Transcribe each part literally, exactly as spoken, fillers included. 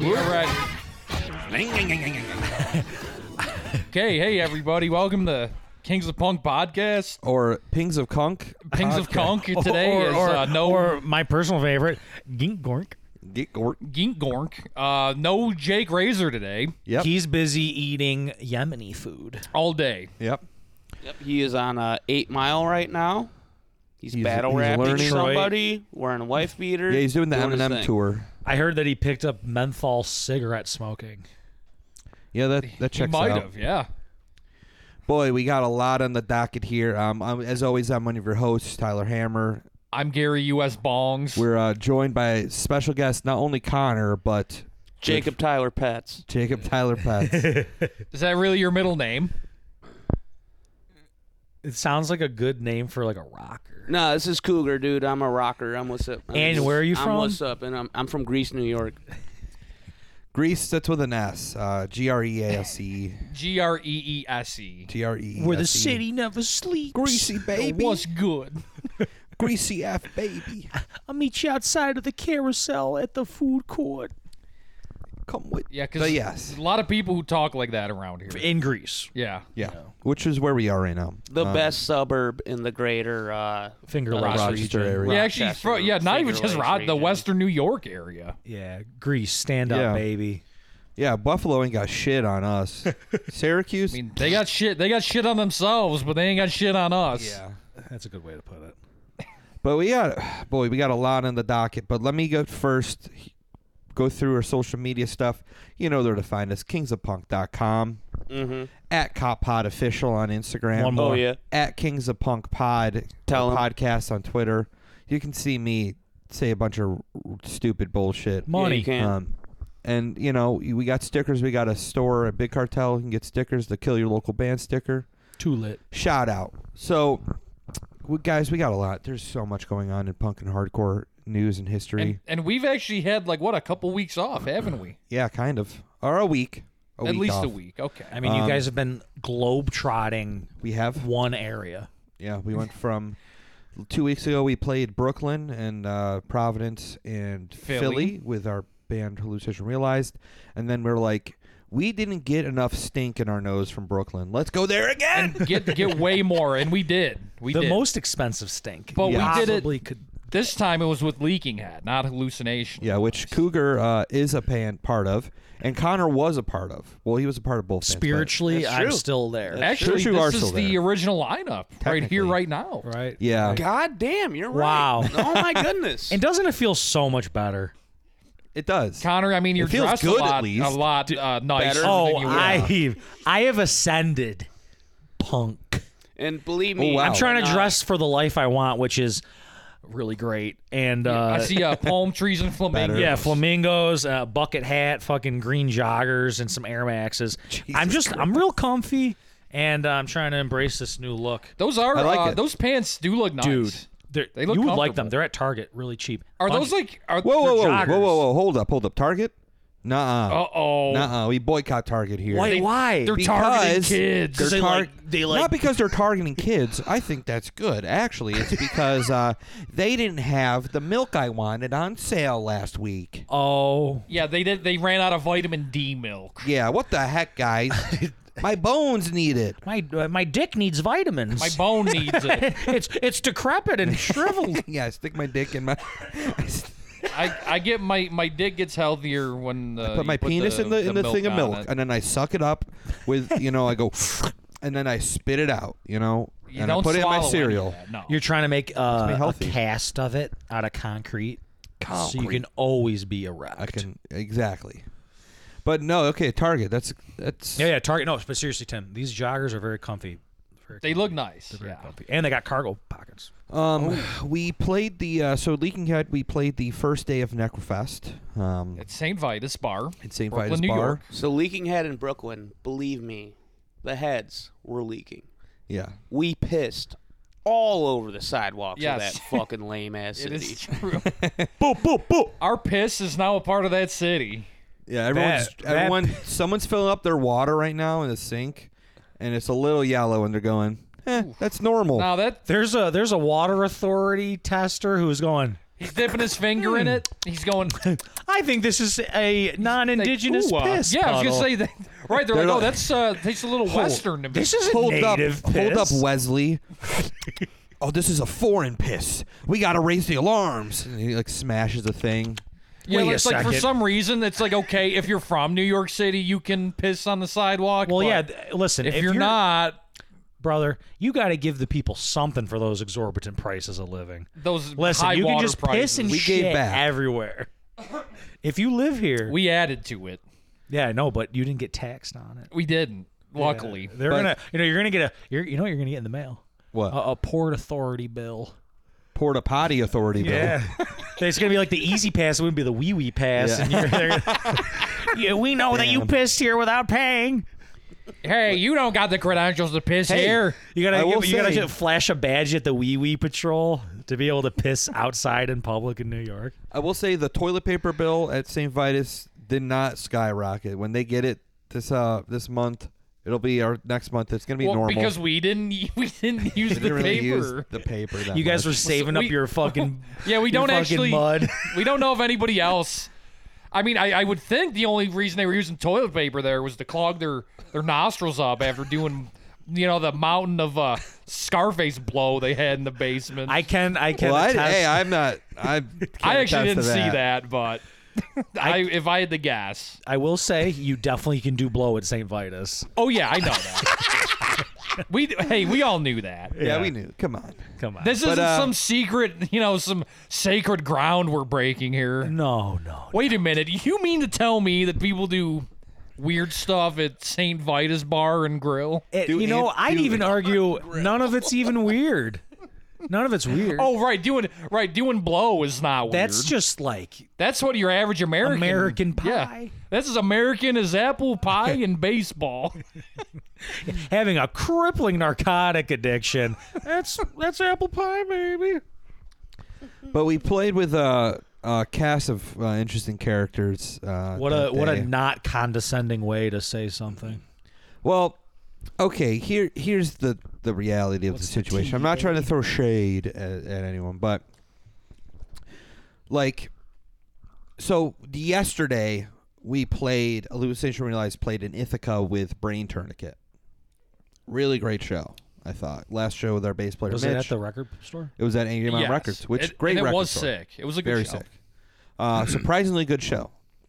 All right. Okay, hey everybody, welcome to Kings of Punk podcast. Or Pings of Kunk. Kings of Kunk today or, is or, uh, no or my personal favorite, Gink Gork. Get gork. Gink Gork. Uh, no Jake Razor today. Yep. He's busy eating Yemeni food. All day. Yep. Yep, he is on uh, Eight Mile right now. He's, He's- battle he's rapping learning. somebody, wearing a wife beater. Yeah, he's doing the his Eminem thing. tour. I heard that he picked up menthol cigarette smoking. Yeah, that that He checks might out. have, yeah. Boy, we got a lot on the docket here. Um, I'm, as always, I'm one of your hosts, Tyler Hammer. I'm Gary U S Bongs. We're uh, joined by special guest, not only Connor, but Jacob Tyler Pets. Jacob Tyler Pets. Is that really your middle name? It sounds like a good name for like a rocker. No, this is Cougar, dude. I'm a rocker. I'm what's up. I'm And just- where are you I'm from? what's up, and I'm I'm from Greece, New York. Greece, that's with an S. Uh, G R E A S E. G R E E S E. G R E E S E. Where the city never sleeps. Greasy baby. What's good? Greasy F baby. I'll meet you outside of the carousel at the food court. Come with. Yeah, But because yes. there's a lot of people who talk like that around here. In Greece. Yeah. Yeah. know. Which is where we are right now. The Um, best subub in the greater uh, Finger uh, Lakes Rochester region. area. Yeah, actually, Rochester, fro- yeah, not even Finger just Lakes Rod, the region. Western New York area. Yeah, Greece. Stand up, Yeah. baby. Yeah, Buffalo ain't got shit on us. Syracuse? I mean, they got shit. They got shit on themselves, but they ain't got shit on us. yeah. That's a good way to put it. But we got, boy, we got a lot on the docket. But let me go first, go through our social media stuff. You know where to find us, kings of punk dot com, Mm-hmm. at CopPod Official on Instagram, One more. Oh yeah. at Kings of Punk Pod, Tell 'em. podcast on Twitter. You can see me say a bunch of stupid bullshit. Yeah, Money. you can. Um, and, you know, we got stickers. We got a store at Big Cartel. You can get stickers, the Kill Your Local Band sticker. Too lit. Shout out. So, we, guys, we got a lot. There's so much going on in punk and hardcore news and history. And, and we've actually had, like, what, a couple weeks off, haven't we? yeah, kind of. Or a week. A At week least off. a week. Okay. I mean, you Um, guys have been globe-trotting We have. one area. Yeah, we went from two weeks ago. We played Brooklyn and uh, Providence and Philly. Philly. with our band Hallucination Realized, and then we're like, we didn't get enough stink in our nose from Brooklyn. Let's go there again. And get get way more, and we did. We the did. most expensive stink. But we did it- Possibly could. This time it was with Leaking Hat, not Hallucination. Yeah, which Cougar uh, is a band part of, and Connor was a part of. Well, he was a part of both. bands, but- Spiritually, That's I'm true. still there. Actually, True, you are this is still the there. original lineup right Technically. here, right now. Right? Yeah, God damn, you're Wow. right. Oh my goodness. And doesn't it feel so much better? it does. Connor, I mean, you're feels dressed good, a at lot, least. a lot uh, nicer better. than Oh, you were. I I have ascended, punk. and believe me, Oh, wow. I'm trying to uh, dress for the life I want, which is really great. And uh, I see uh, palm trees and flamingos. yeah, flamingos, uh, bucket hat, fucking green joggers, and some Air Maxes. I'm just I'm real comfy, and uh, I'm trying to embrace this new look, Those are I like uh, it. those pants do look nice. dude. They're, They look you would like comfortable. them. They're at Target, really cheap. Are Bunch- those like? Are, Whoa, whoa, whoa, joggers. whoa, whoa, whoa! Hold up, hold up. Target? Nuh-uh. Uh oh. Nuh-uh. We boycott Target here. Why? They- why? They're Because targeting kids. They're they tar- like they like Not because they're targeting kids. I think that's good. Actually, it's because uh, they didn't have the milk I wanted on sale last week. oh. Yeah, they did. They ran out of vitamin D milk. Yeah, what the heck, guys? My bones need it. My uh, my dick needs vitamins. My bone needs it. it's it's decrepit and shriveled. Yeah, I stick my dick in my. I, I get my my dick gets healthier when uh, put you my penis the, in the in the, milk thing of on milk, it. and then I suck it up with you know I go, and then I spit it out. You know, You and don't I put it in my swallow any of cereal. that, No. You're trying to make uh, me a healthy. cast of it out of concrete, so you Concrete. can always be erect. I can exactly. But no, okay, Target. That's that's. Yeah, yeah. Target. No, but seriously, Tim, these joggers are very comfy. Very They look nice. very Yeah. comfy, and they got cargo pockets. Um, Oh. we played the uh, so Leaking Head. We played the first day of Necrofest. Um, It's Saint Vitus Bar. at Saint Brooklyn, Vitus New Bar. York. So Leaking Head in Brooklyn, believe me, the heads were leaking. Yeah. We pissed all over the sidewalks Yes. of that fucking lame ass It city. is true. Boop boop boop. Our piss is now a part of that city. Yeah, everyone's That- that- everyone. someone's filling up their water right now in the sink, and it's a little yellow, and they're going, "Eh, that's normal." Now that There's a there's a water authority tester who's going, He's dipping his finger in it. He's going. I think this is a non-indigenous Ooh, uh, piss. Yeah, I was puddle. gonna say that. Right, they're, They're like, oh, like- that's uh, tastes a little Western to me. This is a Hold native up, hold up, piss. Wesley. Oh, this is a foreign piss. We gotta raise the alarms. And he like smashes the thing. yeah, Wait a it's like for second. some reason it's like okay if you're from New York City you can piss on the sidewalk. Well, but yeah. th- Listen, if, you're, not, brother, you got to give the people something for those exorbitant prices of living. those Listen, high you can water just prices, piss and We gave shit back. everywhere. If you live here, we added to it. yeah, I know, but you didn't get taxed on it. We didn't. Luckily, They're But- gonna, you know, you're gonna get a, you're, you know, what you're gonna get in the mail What? a, a port authority bill. Porta Potty Authority bill. Yeah, it's gonna be like the easy pass. It wouldn't be the wee wee pass. Yeah. And you're, they're- yeah, we know that you Damn. pissed here without paying. hey, you don't got the credentials to piss Hey. here. You gotta, I will you gotta say- just flash a badge at the wee wee patrol to be able to piss outside in public in New York. I will say the toilet paper bill at Saint Vitus did not skyrocket. When they get it this uh this month, it'll be our next month. It's gonna be Well, normal. because we didn't we didn't use We the didn't really paper. use the paper. That You guys much. were saving we- up your fucking Yeah, we your don't fucking actually. mud. We don't know if anybody else. I mean, I, I would think the only reason they were using toilet paper there was to clog their, their nostrils up after doing, you know, the mountain of uh, Scarface blow they had in the basement. I can I can Well, I, attest. hey, I'm not. I can't I actually attest didn't to see that, but I, if I had to guess. I will say you definitely can do blow at Saint Vitus. Oh yeah, I know that. we hey, we all knew that. Yeah, Yeah. we knew. Come on. Come on. This But, isn't uh, some secret, you know, some sacred ground we're breaking here. no, no. Wait a minute. You mean to tell me that people do weird stuff at Saint Vitus Bar and Grill? It- Do you know, it- I'd do even it. argue none of it's even weird. None of it's weird. Oh, right. Doing right. Doing blow is not weird. that's just like That's what your average American American Yeah, pie. that's as American as apple pie and baseball. having a crippling narcotic addiction. That's that's apple pie, baby. But we played with a, a cast of uh, interesting characters. Uh, What that a what a day. not condescending way to say something. Well, okay. Here, here's the the reality of What's the the situation. tea, I'm not trying to baby? throw shade at, at anyone, but like, so yesterday we played. Hallucination Realized played in Ithaca with Brain Tourniquet. Really great show, I thought. Last show with our bass player Was Mitch. it at the record store? It was at Angry Mountain Yes. Records, which It- great and it record was store. sick. It was a good Very show. sick. Uh, surprisingly good show.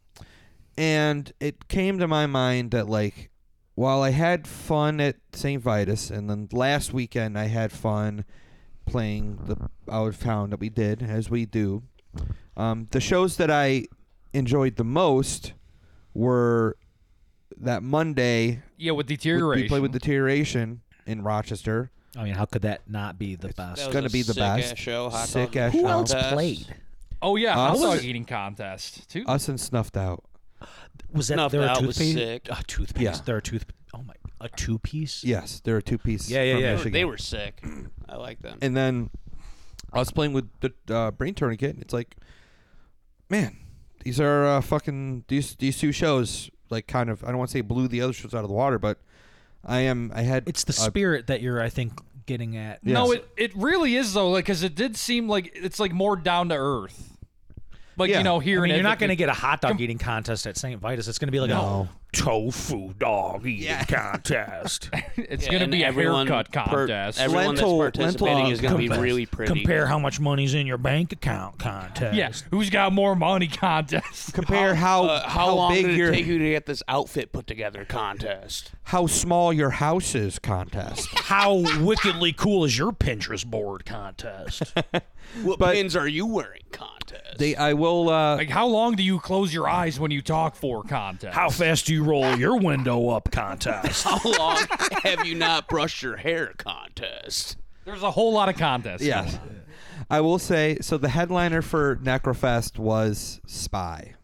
And it came to my mind that like, while I had fun at Saint Vitus, and then last weekend I had fun playing the Out of Town that we did, as we do. Um, the shows that I enjoyed the most were that Monday. Yeah, with we- deterioration. We played with Deterioration in Rochester. I mean, how could that not be the best? That was gonna a be the sick best. Ass show, hot Sick dog ass Who show. else contest. played? oh yeah, Uh, hot was dog it- eating contest too. Us and Snuffed Out. Was that Snuffed there a Out was toothpaste? sick. A toothpaste. Yeah. There a tooth. Oh my, a two piece. Yes, they're a two piece. Yeah, yeah, from yeah. They were- Michigan. They were sick. I like them. And then I was playing with the uh, Brain Tourniquet, and it's like, man, these are uh, fucking these these two shows. Like, kind of, I don't want to say blew the other shows out of the water, but I am. I had. It's the uh, spirit that you're, I think, getting at. Yes. No, it it really is though, like because it did seem like it's like more down to earth. Like Yeah. you know, here I mean, in you're not going to Ithaca- get a hot dog Com- eating contest at Saint Vitus. It's going to be like No. a tofu dog eating contest. It's Yeah, going to and be a everyone haircut per- contest. everyone Lentil- that's participating lentil is going to be contest. really pretty. Compare how much money's in your bank account contest. yeah, who's got more money contest? compare how Uh, how, how long big did it your take you to get this outfit put together contest? how small your house is contest. How wickedly cool is your Pinterest board contest? What But- pins are you wearing contest? They I will. Uh, Like how long do you close your eyes when you talk for contest? How fast do you roll your window up contest? How long have you not brushed your hair contest? There's a whole lot of contests. yes, I will say. So the headliner for Necrofest was Spy,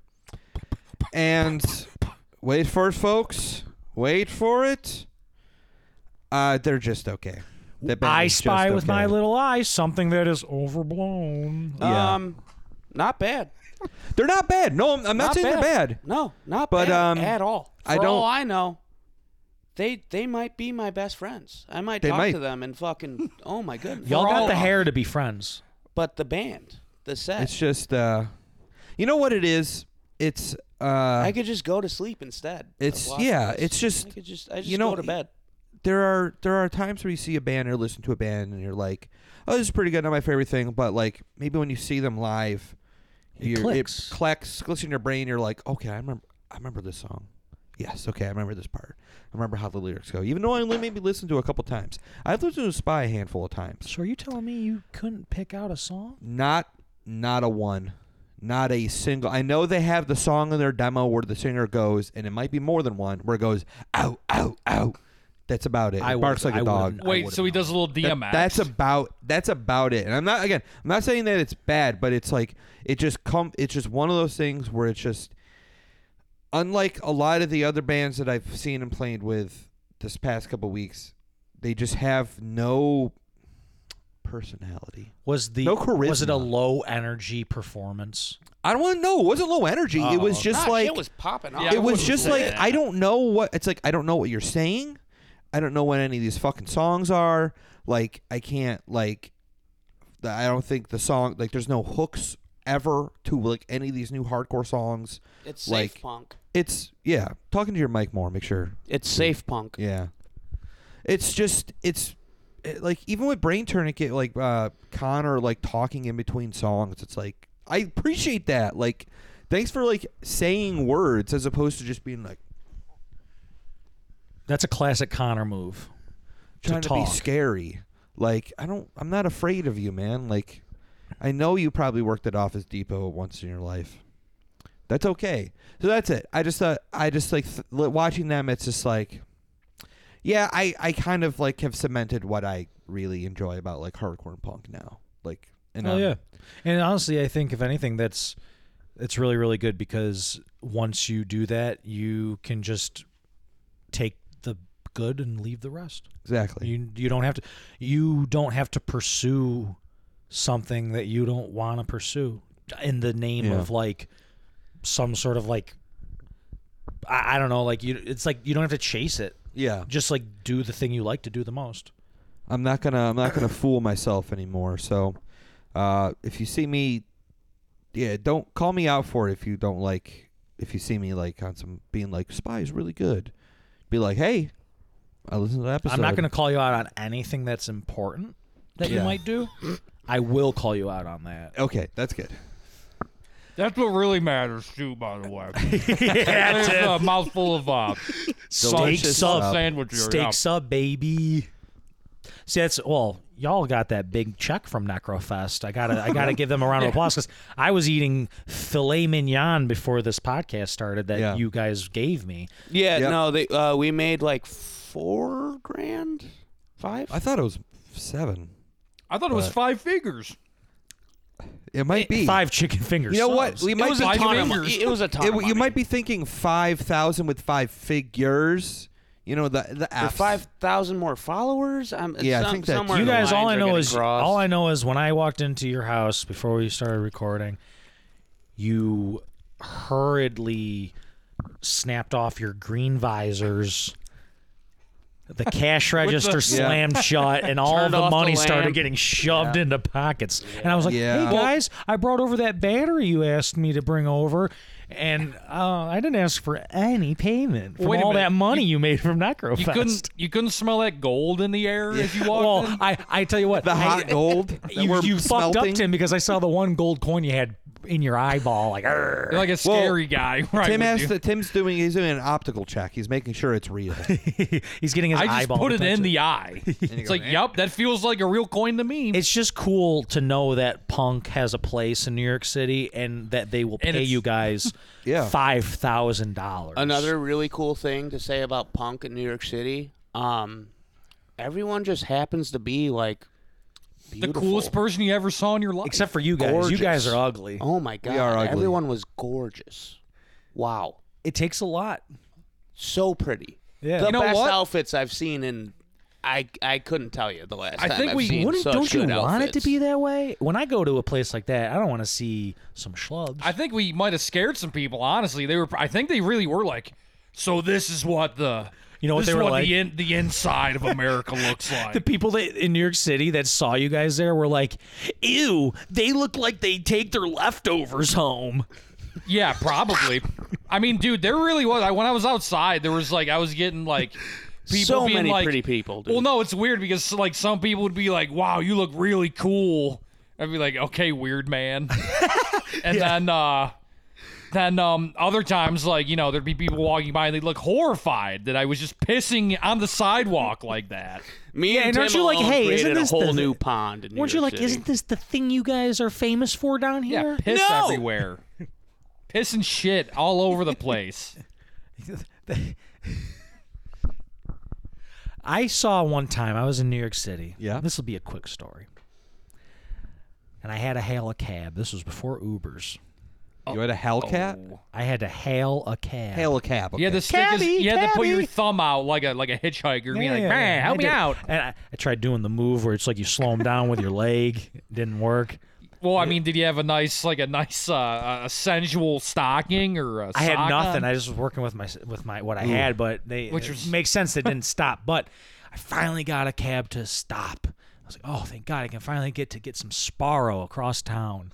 and wait for it, folks. Wait for it. Uh, they're just okay. The band I is just spy with my okay. little eyes something that is overblown. Yeah. Um, not bad. They're not bad. No, I'm, I'm not, Not saying bad. they're bad. No, not But, bad um, at all. For I don't- all I know, they they might be my best friends. I might They talk might. to them and fucking. Oh my goodness. Y'all For got all- the hair to be friends. But the band, the set. It's just, uh, you know what it is? It's, uh, I could just go to sleep instead. It's of watching yeah. this. It's just I could just I just you know, go to bed. there are there are times where you see a band or listen to a band and you're like, oh, this is pretty good, not my favorite thing, but like maybe when you see them live, It you're- clicks. it clicks, clicks in your brain. You're like, okay, I remember, I remember this song. Yes, okay, I remember this part. I remember how the lyrics go, even though I only maybe listened to it a couple times. I've listened to Spy a handful of times. So are you telling me you couldn't pick out a song? Not not a one. Not a single. I know they have the song in their demo where the singer goes, and it might be more than one, where it goes, ow, ow, ow. That's about it. I It barks would've- like a I dog. would've- I Wait, would've so he known. does a little That- D M X. that's about that's about it. And I'm not again. I'm not saying that it's bad, but it's like it just come. It's just one of those things where it's just unlike a lot of the other bands that I've seen and played with this past couple weeks. They just have no personality. Was the No was it a charisma. low energy performance? I don't want to know. It wasn't low energy. it Oh, was okay. just Nah, like shit was popping off. Yeah, it was wouldn't just say like that. I don't know what it's like. I don't know what you're saying. I don't know what any of these fucking songs are. Like I can't like. the- I don't think the song like there's no hooks ever to like any of these new hardcore songs. It's like- safe punk. It's yeah. Talking to your mic more. Make sure. It's safe punk. Yeah. It's just it's it, like even with Brain Tourniquet, like uh, Connor like talking in between songs. It's like I appreciate that. Like thanks for like saying words as opposed to just being like. That's a classic Connor move. Trying to, to be talk. scary. Like I don't. I'm not afraid of you, man. Like I know you probably worked at Office Depot once in your life. That's okay. So that's it. I just thought. I just like th- li- watching them. It's just like, yeah. I I kind of like have cemented what I really enjoy about like hardcore and punk now. Like, and Oh um, yeah, and honestly, I think if anything, that's it's really really good because once you do that, you can just take the good and leave the rest. exactly. You you don't have to you don't have to pursue something that you don't want to pursue in the name Yeah. of like some sort of like I, I don't know like you it's like you don't have to chase it. yeah. Just like do the thing you like to do the most. I'm not gonna I'm not gonna fool myself anymore. So uh, if you see me, yeah, don't call me out for it if you don't like. If you see me like on some being like Spy is really good, be like, hey, I listened to the episode. I'm not going to call you out on anything that's important that you Yeah. might do. I will call you out on that. Okay, that's good. That's what really matters too, by the way. yeah, There's a mouthful of uh, steak delicious sub, sub. sandwich here. steak yeah. sub, baby. See, that's well, y'all got that big check from Necrofest. I gotta, I gotta give them a round of applause because I was eating filet mignon before this podcast started that Yeah. you guys gave me. Yeah, Yep. no, they uh, we made like four grand, five. I thought it was seven. I thought it was But- five figures. It might be Five chicken fingers. You know what? subs. We it might was be a five ton of fingers. money. It was a ton. It, of money. you might be thinking five thousand with five figures. You know the the For apps. five thousand more followers. I'm, Yeah, I some, think that- somewhere You the guys, all lines I are know getting is crossed. all I know is when I walked into your house before we started recording, you hurriedly snapped off your green visors. The cash register Yeah. slammed shut, and all Turned the off the money started lamp. getting shoved into pockets. And I was like, Yeah. "Hey guys, I brought over that battery you asked me to bring over, and uh, I didn't ask for any payment from Wait a all minute. that money you, made from Necrofest." You couldn't you couldn't smell that gold in the air as you walked Well, in? I, I tell you what, the I- hot gold. that you, we're you fucked up, smelting. Tim, because I saw the one gold coin you had in your eyeball. Like, "Arr." You're like a scary guy, right? Tim with has you. to, Tim's doing he's doing an optical check. He's making sure it's real. he's getting his I just eyeball. put to it touch in the eye. It's like, yep, that feels like a real coin to me. It's just cool to know that punk has a place in New York City and that they will And pay it's- you guys Yeah. five thousand dollars. Another really cool thing to say about punk in New York City. Um, everyone just happens to be like the beautiful. coolest person you ever saw in your life. except for you guys. You guys Gorgeous. are ugly. Oh my god! are ugly. Everyone was gorgeous. Wow, It takes a lot. so pretty. Yeah. The You know best what? outfits I've seen in. I I couldn't tell you the last I time think I've we- seen Wouldn't, such don't you good want it to outfits. be that way? When I go to a place like that, I don't want to see some schlubs. I think we might have scared some people. Honestly, they were. I think they really were like. So this is what the You know what This they is were what like? the in, the inside of America looks like. The people that in New York City that saw you guys there were like, "Ew, they look like they take their leftovers home." Yeah, probably. I mean, dude, there really was. I, when I was outside, there was like I was getting like people so being many like, pretty people. Dude. Well, no, it's weird because like some people would be like, "Wow, you look really cool." I'd be like, "Okay, weird man." And then, uh, then um, other times, like you know, there'd be people walking by and they'd look horrified that I was just pissing on the sidewalk like that. Me Yeah, and and aren't Tim you like, alone hey, created isn't a this whole the- new pond in New Weren't you York like, City. "Isn't this the thing you guys are famous for down here?" Yeah, piss no! everywhere, piss and shit all over the place. I saw one time, I was in New York City. Yeah. This will be a quick story. And I had to hail a cab. This was before Ubers. You had a Hellcat? Oh. I had to hail a cab. Hail a cab. Okay. You had to stick his, Cabby, you had to put your cabby. thumb out like a like a hitchhiker, being like, Yeah, "Man, I help me did- out." And I, I tried doing the move where it's like you slow them down with your leg. It didn't work. Well, I mean, did you have a nice, like a nice, uh, a sensual stocking or a I had sock nothing. on? I just was working with my with my what I had, but they Which it was- makes sense. They didn't stop, but I finally got a cab to stop. I was like, "Oh, thank God! I can finally get to get some Sparrow across town."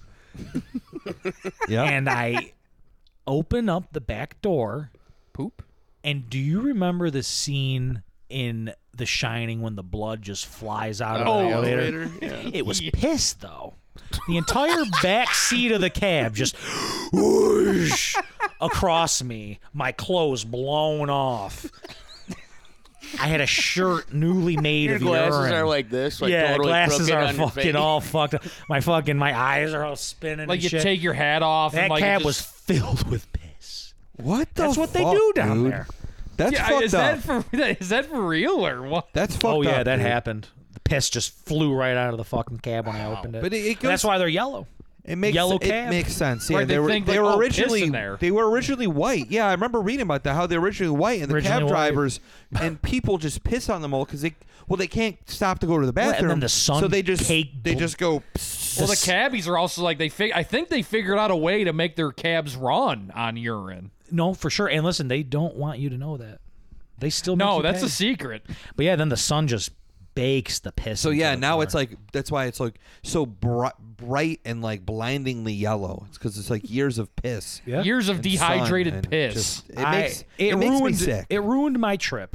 Yeah. And I open up the back door. Poop. And do you remember the scene in The Shining when the blood just flies out of Oh, the elevator? elevator? Yeah. It was piss, though. The entire back seat of the cab just whoosh across me, my clothes blown off. I had a shirt newly made Your of glasses urine. are like this. Like yeah, totally glasses crooked are on your fucking face. all fucked up. My fucking my eyes are all spinning. Like and you shit. take your hat off. that and like it cab just, was filled with piss. What the That's what they fuck, do down dude? there. That's Yeah, fucked is up. that for is that for real or what? That's fucked Oh yeah, up, that dude. happened. The piss just flew right out of the fucking cab when I opened it. But it- it And that's goes- why they're yellow. It makes Yellow it cab. makes sense. Yeah, Right, they, they were think, they like, were oh, originally piss in there. they were originally white. Yeah, I remember reading about that how they were originally white and the Originally cab white. drivers and people just piss on them all because they well they can't stop to go to the Well, and bathroom. then the sun so they just caked they bl- just go. Well, the cabbies are also like they. Fig- I think they figured out a way to make their cabs run on urine. No, for sure. And listen, they don't want you to know that. They still make No, you that's pay. a secret. But yeah, then the sun just bakes the piss. So into yeah, the now car. it's like that's why it's like so bri- bright and like blindingly yellow. It's because it's like years of piss. yeah. Years of and dehydrated sun and piss. just- it I- makes it, it, makes ruined me sick. it ruined my trip.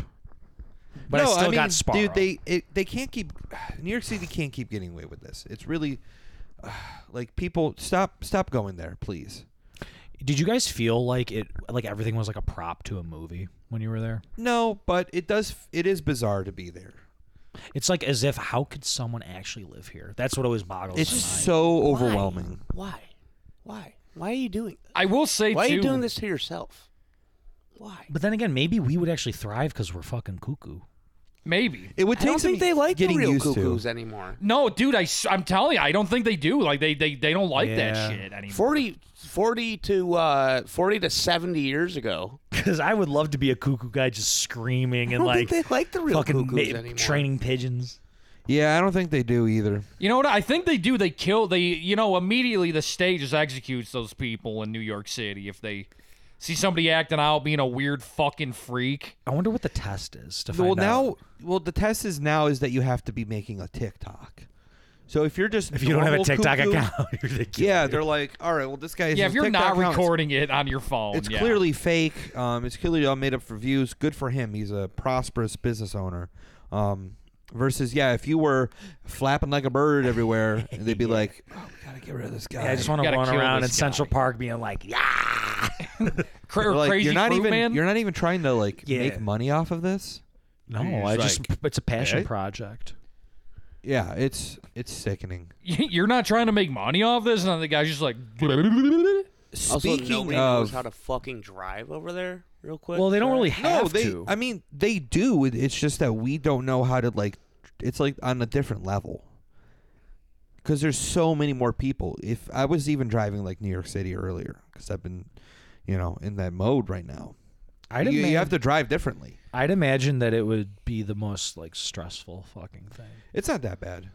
But no, I still mean, got Sparrow. dude, they it, they can't keep New York City can't keep getting away with this. It's really uh, like people stop stop going there, please. Did you guys feel like it like everything was like a prop to a movie when you were there? No, but it does. It is bizarre to be there. It's like as if how could someone actually live here? That's what always boggles It's my mind. so overwhelming. Why? Why? Why are you doing this? I will say Why too. are you doing this to yourself? Why? But then again, maybe we would actually thrive because we're fucking cuckoo. Maybe. It would I take don't some think they like the getting real used cuckoos to. anymore. No, dude, I, am telling you, I don't think they do. Like they they, they don't like Yeah. that shit anymore. forty, forty to uh, forty to seventy years ago. Because I would love to be a cuckoo guy just screaming I and don't like think they like the real fucking cuckoos ma- anymore. training pigeons. Yeah, I don't think they do either. You know what? I think they do. They kill. They you know immediately the state just executes those people in New York City if they see somebody acting out, being a weird fucking freak. I wonder what the test is to find Well, now, out. well, the test is now is that you have to be making a TikTok. So if you're just If you don't have a normal TikTok cuckoo- account, you're the kid. yeah, they're like, all right, well, this guy is Yeah, if you're TikTok not account, it's- recording it on your phone, It's yeah. clearly fake. Um, it's clearly all made up for views. Good for him. He's a prosperous business owner. Um, versus, yeah, if you were flapping like a bird everywhere, and they'd be like, "Oh, we gotta get rid of this guy." Yeah, I just want to gotta run kill around in this Central guy. Park being like, yeah. Cra- They're like, crazy you're not fruit even man. you're not even trying to like Yeah. make money off of this. No, You're I just just like, it's a passion "Okay." project. Yeah, it's it's sickening. You're not trying to make money off this, and the guy's just like. Also, Speaking nobody knows of how to fucking drive over there. Real quick. Well, they don't really have no, they. to. I mean, they do. It- It's just that we don't know how to like. It's like on a different level. Because there's so many more people. If I was even driving like New York City earlier, because I've been, you know, in that mode right now. I'd, You, ima- you have to drive differently. I'd imagine that it would be the most like stressful fucking thing. It's not that bad.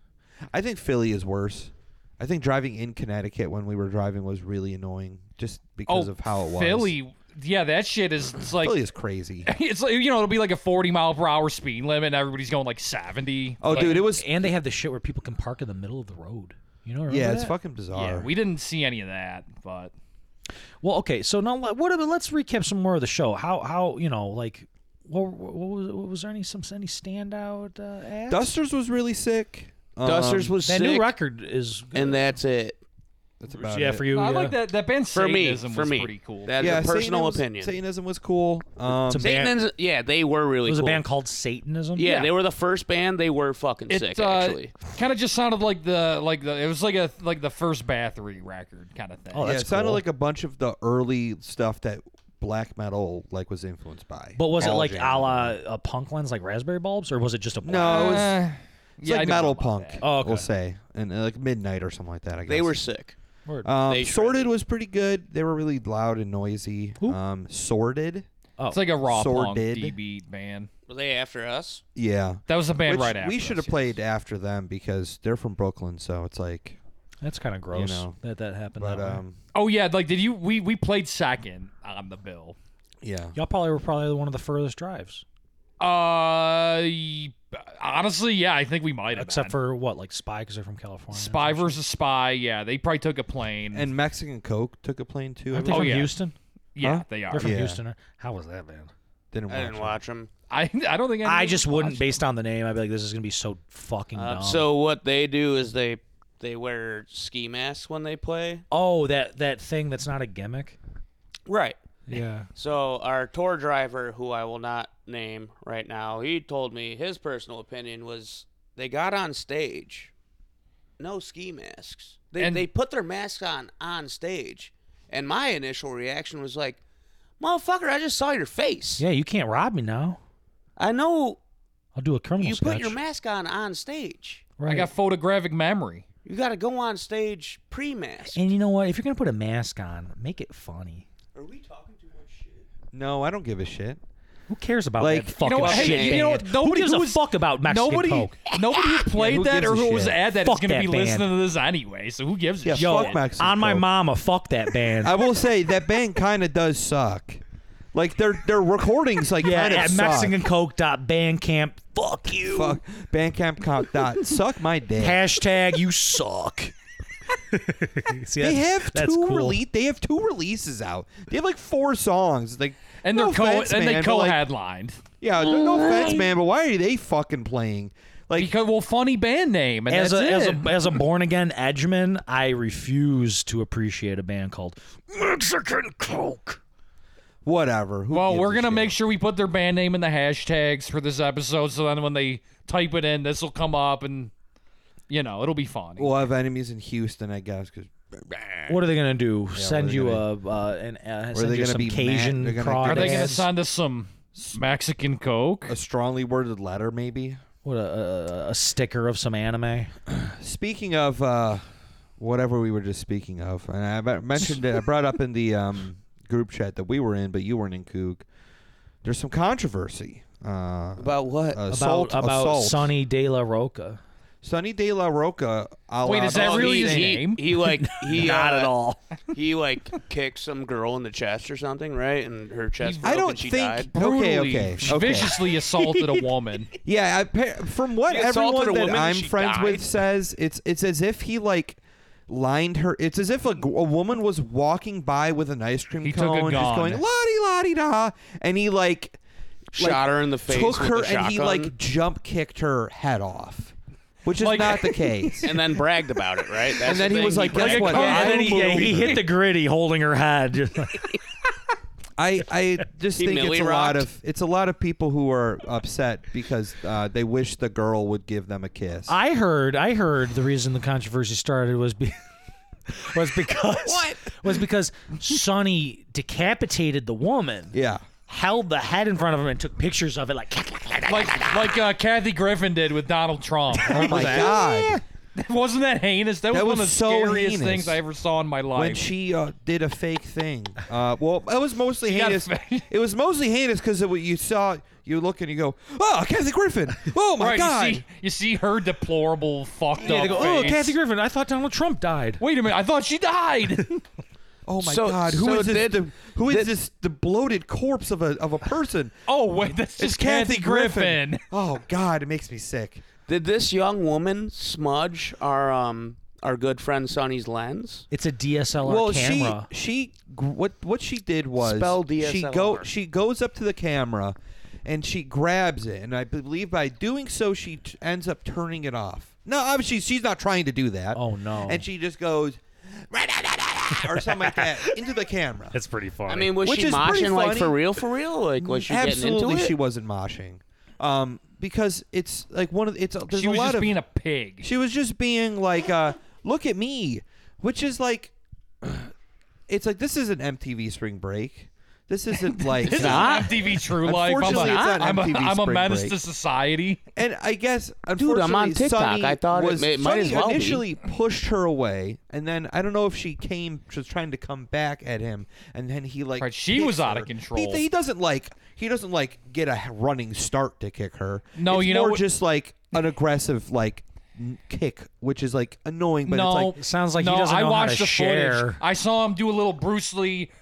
I think Philly is worse. I think driving in Connecticut when we were driving was really annoying, just because Oh, of how it was. Philly, yeah, that shit is it's like Philly is crazy. it's like, you know, it'll be like a forty mile per hour speed limit, and everybody's going like seventy. Oh, Like, dude, it was. And they have the shit where people can park in the middle of the road. You know? Remember Yeah, it's that? fucking bizarre. yeah, we didn't see any of that, but Well, okay, so now let- what? Let's recap some more of the show. How how you know like what, what was was there any some any standout uh, acts? Dusters was really sick. Dusters Um, was that sick, new record is good. and that's it. That's about yeah it. for you. I yeah. like that that band For me, Satanism for was me, pretty cool. That's yeah, a personal Satanism, opinion. Satanism was cool. Um, It's a band- Satanism, yeah, they were really It was cool. a band called Satanism. yeah, Yeah. they were the first band. They were fucking It sick, uh, actually. kind of just sounded like the like the it was like a like the first Bathory record kind of thing. Oh, yeah, that's it sounded cool. like a bunch of the early stuff that black metal like was influenced by. But was it All like jam. a la a punk lens like Raspberry Bulbs, or was it just a No, it was. Uh, It's yeah, I like don't know metal about punk. that. Oh, okay. We'll say, and uh, like midnight or something like that. I guess They were sick. Word. Um, They Sorted shredded. was pretty good. They were really loud and noisy. Who? Um, Sorted, oh, It's like a raw punk Sordid. D beat band. Were they after us? yeah. That was the band Which right after. we should us, have played after them because they're from Brooklyn, so it's like. that's kind of gross know. that that happened. But that way. um, Oh yeah, like did you? We we played second on the bill. yeah. Y'all probably were probably one of the furthest drives, Uh, y- honestly, yeah, I think we might have. except been. for what, like Spy, because they're from California. or Spy some shit. versus Spy. Yeah, they probably took a plane. And Mexican Coke took a plane too. I Aren't they believe. Oh, from yeah. Houston? yeah, Huh? they are. They're from Yeah. Houston. How was that, man? Didn't I watch didn't it. watch them. I I don't think I any just of us wouldn't, watched based on the name. I'd be like, this is gonna be so fucking Uh, dumb. so what they do is they they wear ski masks when they play. oh, that that thing that's not a gimmick. Right. Yeah. So our tour driver, who I will not name right now, he told me his personal opinion was they got on stage, no ski masks. They And- they put their masks on on stage, and my initial reaction was like, "Motherfucker, I just saw your face. Yeah, you can't rob me now. I know I'll do a criminal you sketch. put your mask on on stage. right. I got photographic memory. You got to go on stage pre-mask." and you know what? If you're gonna put a mask on, make it funny. Are we talking too much shit? No, I don't give a shit. Who cares about Like, that you fucking know what? Hey, shit you know band? what? Nobody Who gives who a was- fuck about Mexican Nobody, Coke? nobody who played who that gives or a who was shit? at that Fuck is going to that be band. listening to this anyway. So who gives a Yeah, shit? Yo, fuck Mexican on my Coke. mama, fuck that band. I will say that band kind of does suck. Like their their recordings like yeah, kind of at suck. Mexican Coke dot Bandcamp. Fuck you. Fuck Bandcamp comp dot suck my dick. Hashtag you suck. See, They that's- have that's two cool. release. They have two releases out. They have like four songs. Like and no they're co offense, and they man, but, like, co-headlined yeah, no offense, man, but why are they fucking playing? Like because well, funny band name and As that's a, it. as a as a born again edgeman, I refuse to appreciate a band called Mexican Coke. whatever. Who well, gives we're a gonna shit? make sure we put their band name in the hashtags for this episode, so then when they type it in, this will come up, and you know it'll be funny. We'll have enemies in Houston, I guess, because What are they gonna do? Send they you gonna- a uh, an uh, Are send they you gonna some be mad? Cajun They're gonna crawdads? Are they gonna Dads. send us some Mexican Coke? a strongly worded letter, maybe. What a, a, a sticker of some anime? Speaking of uh, whatever we were just speaking of, and I bet- mentioned it, I brought up in the um, group chat that we were in, but you weren't in, Coog. There's some controversy. Uh, About what? assault, about about assault. Sonny De La Roca. Sonny De La Roca. a Wait, la- is that Oh, really he, his he, name? He like he Not uh, at all. He like kicked some girl in the chest or something, right? And her chest I broke don't and she think- died. Okay, Brutally, okay, okay. viciously assaulted a woman. Yeah, I, pa- from what He assaulted everyone a that woman and I'm she friends died? with says, it's it's as if he like lined her. It's as if a, g- a woman was walking by with an ice cream He took a cone, just gun. going lottie lottie da, and he like Shot like, her in the face took with her a and he shotgun. like jump kicked her head off, which is Like- not the case. and then bragged about it, right? That's And then the he thing. was like, bragged guess what? about Yeah, I and then don't he, yeah, he believe hit it. the gritty holding her head. Just like- I, I just He think it's Millie a lot rocked. of it's a lot of people who are upset because uh, they wish the girl would give them a kiss. I heard, I heard the reason the controversy started was be, was because What? was because Sonny decapitated the woman, yeah. held the head in front of him, and took pictures of it like. like like uh, Kathy Griffin did with Donald Trump. Oh my god. Wasn't that heinous? That was, That one was of the so scariest heinous. things I ever saw in my life. When she uh, did a fake thing. Uh, well, it was mostly got a heinous. fa- It was mostly heinous because you saw, you look and you go, oh, Kathy Griffin. Oh my right, god. You see, you see her deplorable, fucked Yeah, up they go, oh, face. Kathy Griffin, I thought Donald Trump died. Wait a minute, I thought she died. Oh my So- God! Who is so this? did- the, who is did- this? The bloated corpse of a of a person. Oh wait, that's It's just Kathy Griffin. Oh God, it makes me sick. Did this young woman smudge our um our good friend Sonny's lens? It's a D S L R Well, camera. she she gr- what what she did was Spell she D S L R. go she goes up to the camera, and she grabs it, and I believe by doing so she t- ends up turning it off. No, obviously she's not trying to do that. Oh, no. And she just goes or something like that into the camera. It's pretty funny. I mean, was Which she is pretty moshing like funny. for real, for real? Like was she Absolutely, getting into it? she wasn't moshing, um, because it's like one of the, it's there's She a was lot just of being a pig. she was just being like, uh, look at me, which is like, it's like this isn't M T V Spring Break. This isn't like, This is not. M T V True Life. I'm a, Unfortunately, it's not I'm a, M T V I'm a Spring menace Break. to society. and I guess Dude, unfortunately, I'm on TikTok. Sunny I thought it was, may- might Sunny as well be. initially pushed her away, and then I don't know if she came, she was trying to come back at him, and then he like, Right, she kicks was out her. of control. He, he doesn't like, he doesn't like get a running start to kick her. No, it's you know more what- just like an aggressive like n- kick, which is like annoying, but no, it's like. Sounds like he no, doesn't I know how watched to the share. footage. I saw him do a little Bruce Lee.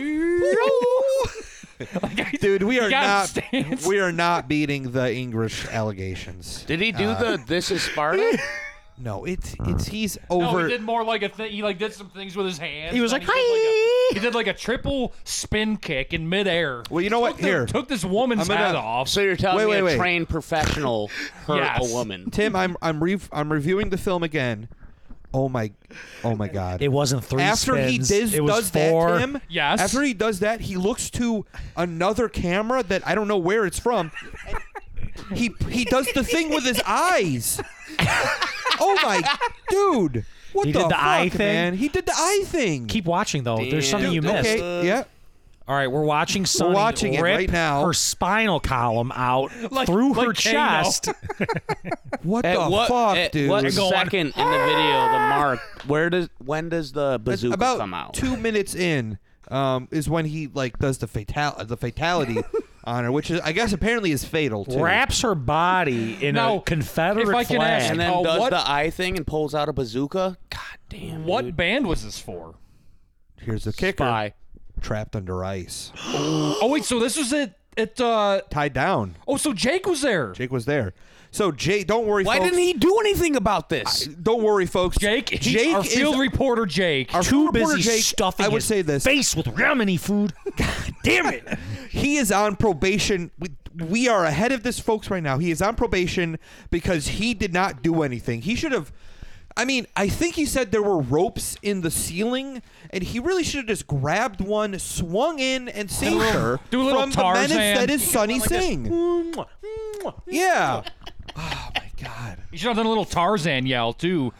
Like, I- Dude, we he are got not stance. we are not beating the English allegations. Did he do Uh, the "This is Sparta"? No, it's it's he's No, over. he did more like a thing. He like did some things with his hands. He was and like, then he did like, "Hi." a, he did like a triple spin kick in midair. Well, you know what? Took the- Here. took this woman's I'm gonna- head off. So you're telling Wait, me wait, a wait. trained professional hurt Yes. a woman? Tim, I'm I'm re- I'm reviewing the film again. Oh my, oh my God! It wasn't three After he spins. does, it was does four. that, Tim. Yes. After he does that, he looks to another camera that I don't know where it's from. and he he does the thing with his eyes. Oh my, dude! What He the did the fuck, eye thing? man? He did the eye thing. Keep watching though. There's Damn. something you Dude, missed. okay, yeah. All right, we're watching Sunny watching it rip right now. her spinal column out Like- through her like Kano. chest. What At the what, fuck, at dude? what Go on. second in the video, the mark? Where does when does the It's bazooka about come out? two minutes in um, is when he like does the fatal the fatality on her, which is I guess apparently is fatal too. Wraps her body in Now, a Confederate if I can flag. ask- and then Oh, does what- the eye thing and pulls out a bazooka. God damn. What dude. band was this for? Here's the kicker: Spy. trapped under ice, Oh wait, so this was it. It. Uh, tied down. oh, so Jake was there. Jake was there. So Jake, don't worry. Why folks. didn't he do anything about this? Don't worry, folks. Jake, he- Jake our is field reporter Jake. our Too field reporter busy Jake, stuffing I would his say this. face with remini food. Damn it. He is on probation. We, we are ahead of this, folks, right now. He is on probation because he did not do anything. He should have. I mean, I think he said there were ropes in the ceiling, and he really should have just grabbed one, swung in, and saved her do a little from the menace Tarzan. that is Sonny Singh. Mwah, mwah. Yeah. Oh, my God. You should have done a little Tarzan yell too.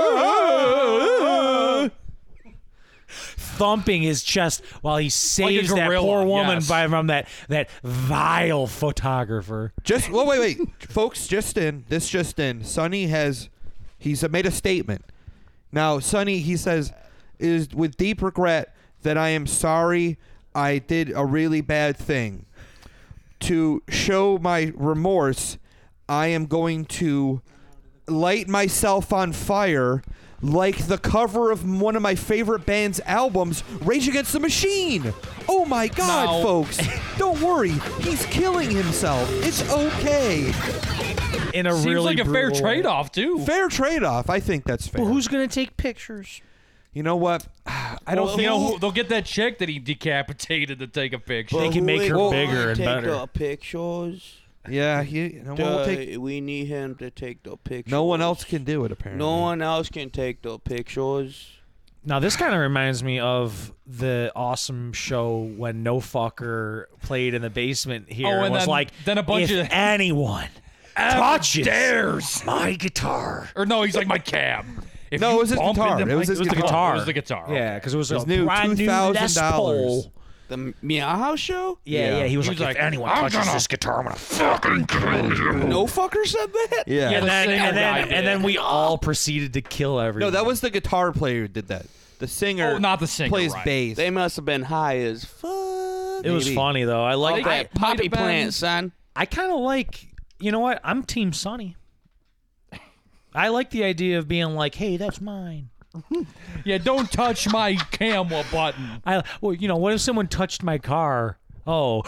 Thumping his chest while he saves that gorilla, poor woman yes. by from that that vile photographer. Just, well, wait, wait. Folks, just in. This just in. Sonny has, he's made a statement. Now, Sonny, he says, is with deep regret that I am sorry I did a really bad thing. To show my remorse, I am going to light myself on fire like the cover of one of my favorite band's albums, Rage Against the Machine. Oh my God, No. folks. Don't worry. He's killing himself. It's okay. In a Seems really like a fair brutal way. trade-off too. Fair trade-off. I think that's fair. Well, who's gonna take pictures? You know what? I don't Well, think you know who, they'll get that chick that he decapitated to take a picture. They can make her Well, bigger and take better. the pictures. Yeah, he, you know, we'll Uh, take, we need him to take the pictures. no one else can do it, apparently. No one else can take the pictures. Now this kind of reminds me of the awesome show when No Fucker played in the basement here. Oh, and was then- like, then a bunch if of- anyone touches dares. my guitar. Or no, he's like my cab. If No, you it was his bump guitar. into It was my- his the guitar. It was the guitar. Yeah, because it was His a new brand new Les two thousand dollars. Paul. The Meow House show? Yeah, Yeah. yeah. He was He like, was if like, anyone "I'm touches gonna this guitar, I'm gonna fucking kill you. No fucker said that? Yeah. Yeah, And the then, singer and guy then, did. and then we all proceeded to kill everyone. No, that was the guitar player who did that. The singer Oh, not the singer, plays right. bass. They must have been high as fuck. It was maybe. funny though. I like. Like I, that poppy might have been- plant, son. I kind of like. You know what? I'm Team Sunny. I like the idea of being like, "Hey, that's mine." Yeah, don't touch my camera button. I well, you know, what if someone touched my car? Oh,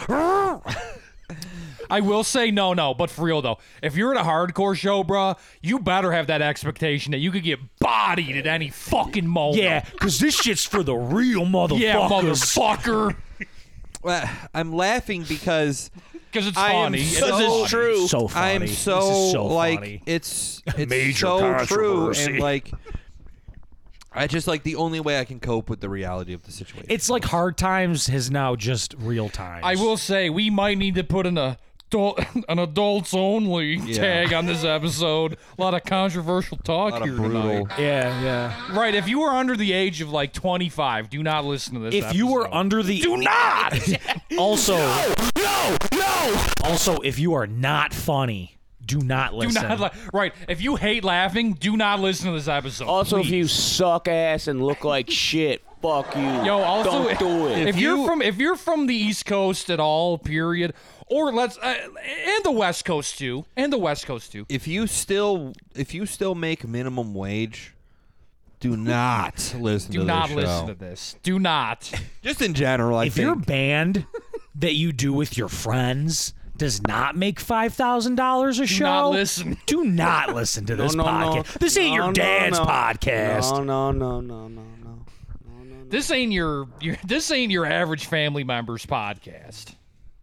I will say no, no, but for real though, if you're at a hardcore show, bruh, you better have that expectation that you could get bodied at any fucking moment. yeah, because this shit's for the real motherfuckers. Yeah, motherfucker. Well, I'm laughing because Because it's I am funny. so- It's This is true. So funny. I am This is so, so like funny. it's it's Major so true controversy. and like I just like the only way I can cope with the reality of the situation. It's like Hard Times has now just Real Times. I will say we might need to put an adult, an adults only tag on this episode. A lot of controversial talk a lot here of brutal. tonight. Yeah, yeah. Right, if you were under the age of like twenty-five, do not listen to this. If you were episode. under the do not. also no no also if you are not funny, do not do listen. not. Li- right, if you hate laughing, do not listen to this episode. Also, if please. you suck ass and look like shit, fuck you. Yo, also, don't do it. If, If you're you- from if you're from the East Coast at all, period, or let's uh, and the West Coast too, and the West Coast too. if you still if you still make minimum wage, do not listen Do to not this listen show. to this. Do not. Just in general, I If think. your band that you do with your friends does not make five thousand dollars a show, not listen. do not listen to this no, no, podcast. This ain't no, your no, dad's no. podcast. No, no, no, no, no, no. This ain't your, your this ain't your average family member's podcast.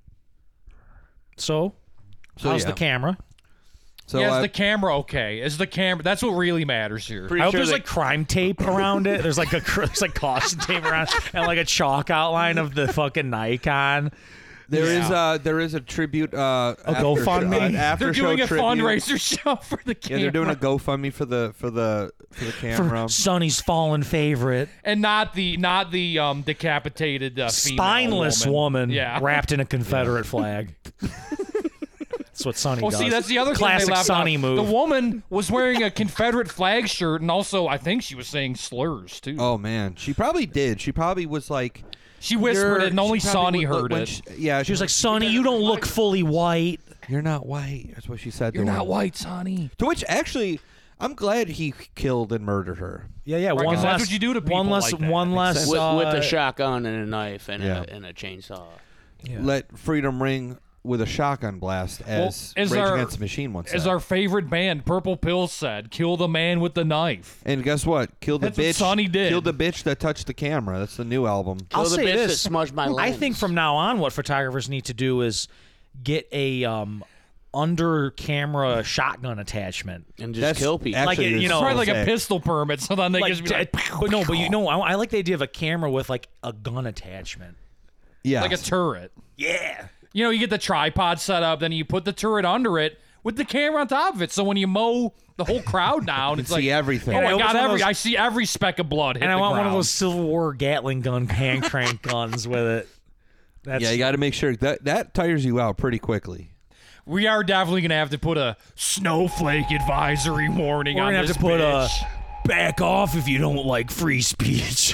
So, So, how's yeah. the camera? So yeah, is I- the camera okay? Is the camera? That's what really matters here. Pretty I hope sure there's they- like crime tape around it. There's like a cr- there's like caution tape around it and like a chalk outline of the fucking Nikon. There is Yeah. uh there is a tribute uh A GoFundMe? an after They're show doing a tribute. fundraiser show for the Yeah, camera. they're doing a GoFundMe for the for the for the camera. For Sonny's fallen favorite, and not the not the um decapitated uh, female spineless woman, Yeah. wrapped in a Confederate flag. That's what Sonny Well, does. see, that's the other classic thing they left Sonny out. move. The woman was wearing a Confederate flag shirt, and also I think she was saying slurs too. Oh man, she probably did. She probably was like she whispered you're- it, and only she probably Sonny would look heard when it. she- yeah, She was like, Sonny, you don't look fully white. "You're not white." That's what she said. You're to not him. white, Sonny. To which actually, I'm glad he killed and murdered her. Yeah, yeah. Right, one 'cause less. that's what you do to one people less. like that. One Makes less. sense. with, uh, with a shotgun and a knife and, Yeah. a, and a chainsaw. yeah. Let freedom ring with a shotgun blast, as is Rage our- Against the Machine once As said. our favorite band, Purple Pill, said, "Kill the man with the knife." And guess what? Kill the That's what bitch. Sonny did. Kill the bitch that touched the camera. That's the new album. I'll Kill the say bitch that this. smudged my I lens. think from now on, what photographers need to do is get a um, under camera shotgun attachment. and just That's kill people. actually Like, you is know, so Probably like a sick. pistol permit, so then they Like, just be like, t- but no, but you know, I, I like the idea of a camera with like a gun attachment. Yeah, like a turret. Yeah. You know, you get the tripod set up, then you put the turret under it with the camera on top of it. So when you mow the whole crowd down, it's see like everything. Oh, And I I hope got it's one of every. those- I see every speck of blood hit And I the want one of ground. those Civil War Gatling gun hand crank guns with it. That's, yeah, you got to make sure that that tires you out pretty quickly. We are definitely gonna have to put a snowflake advisory warning We're on gonna have this to put bitch. a back off if you don't like free speech.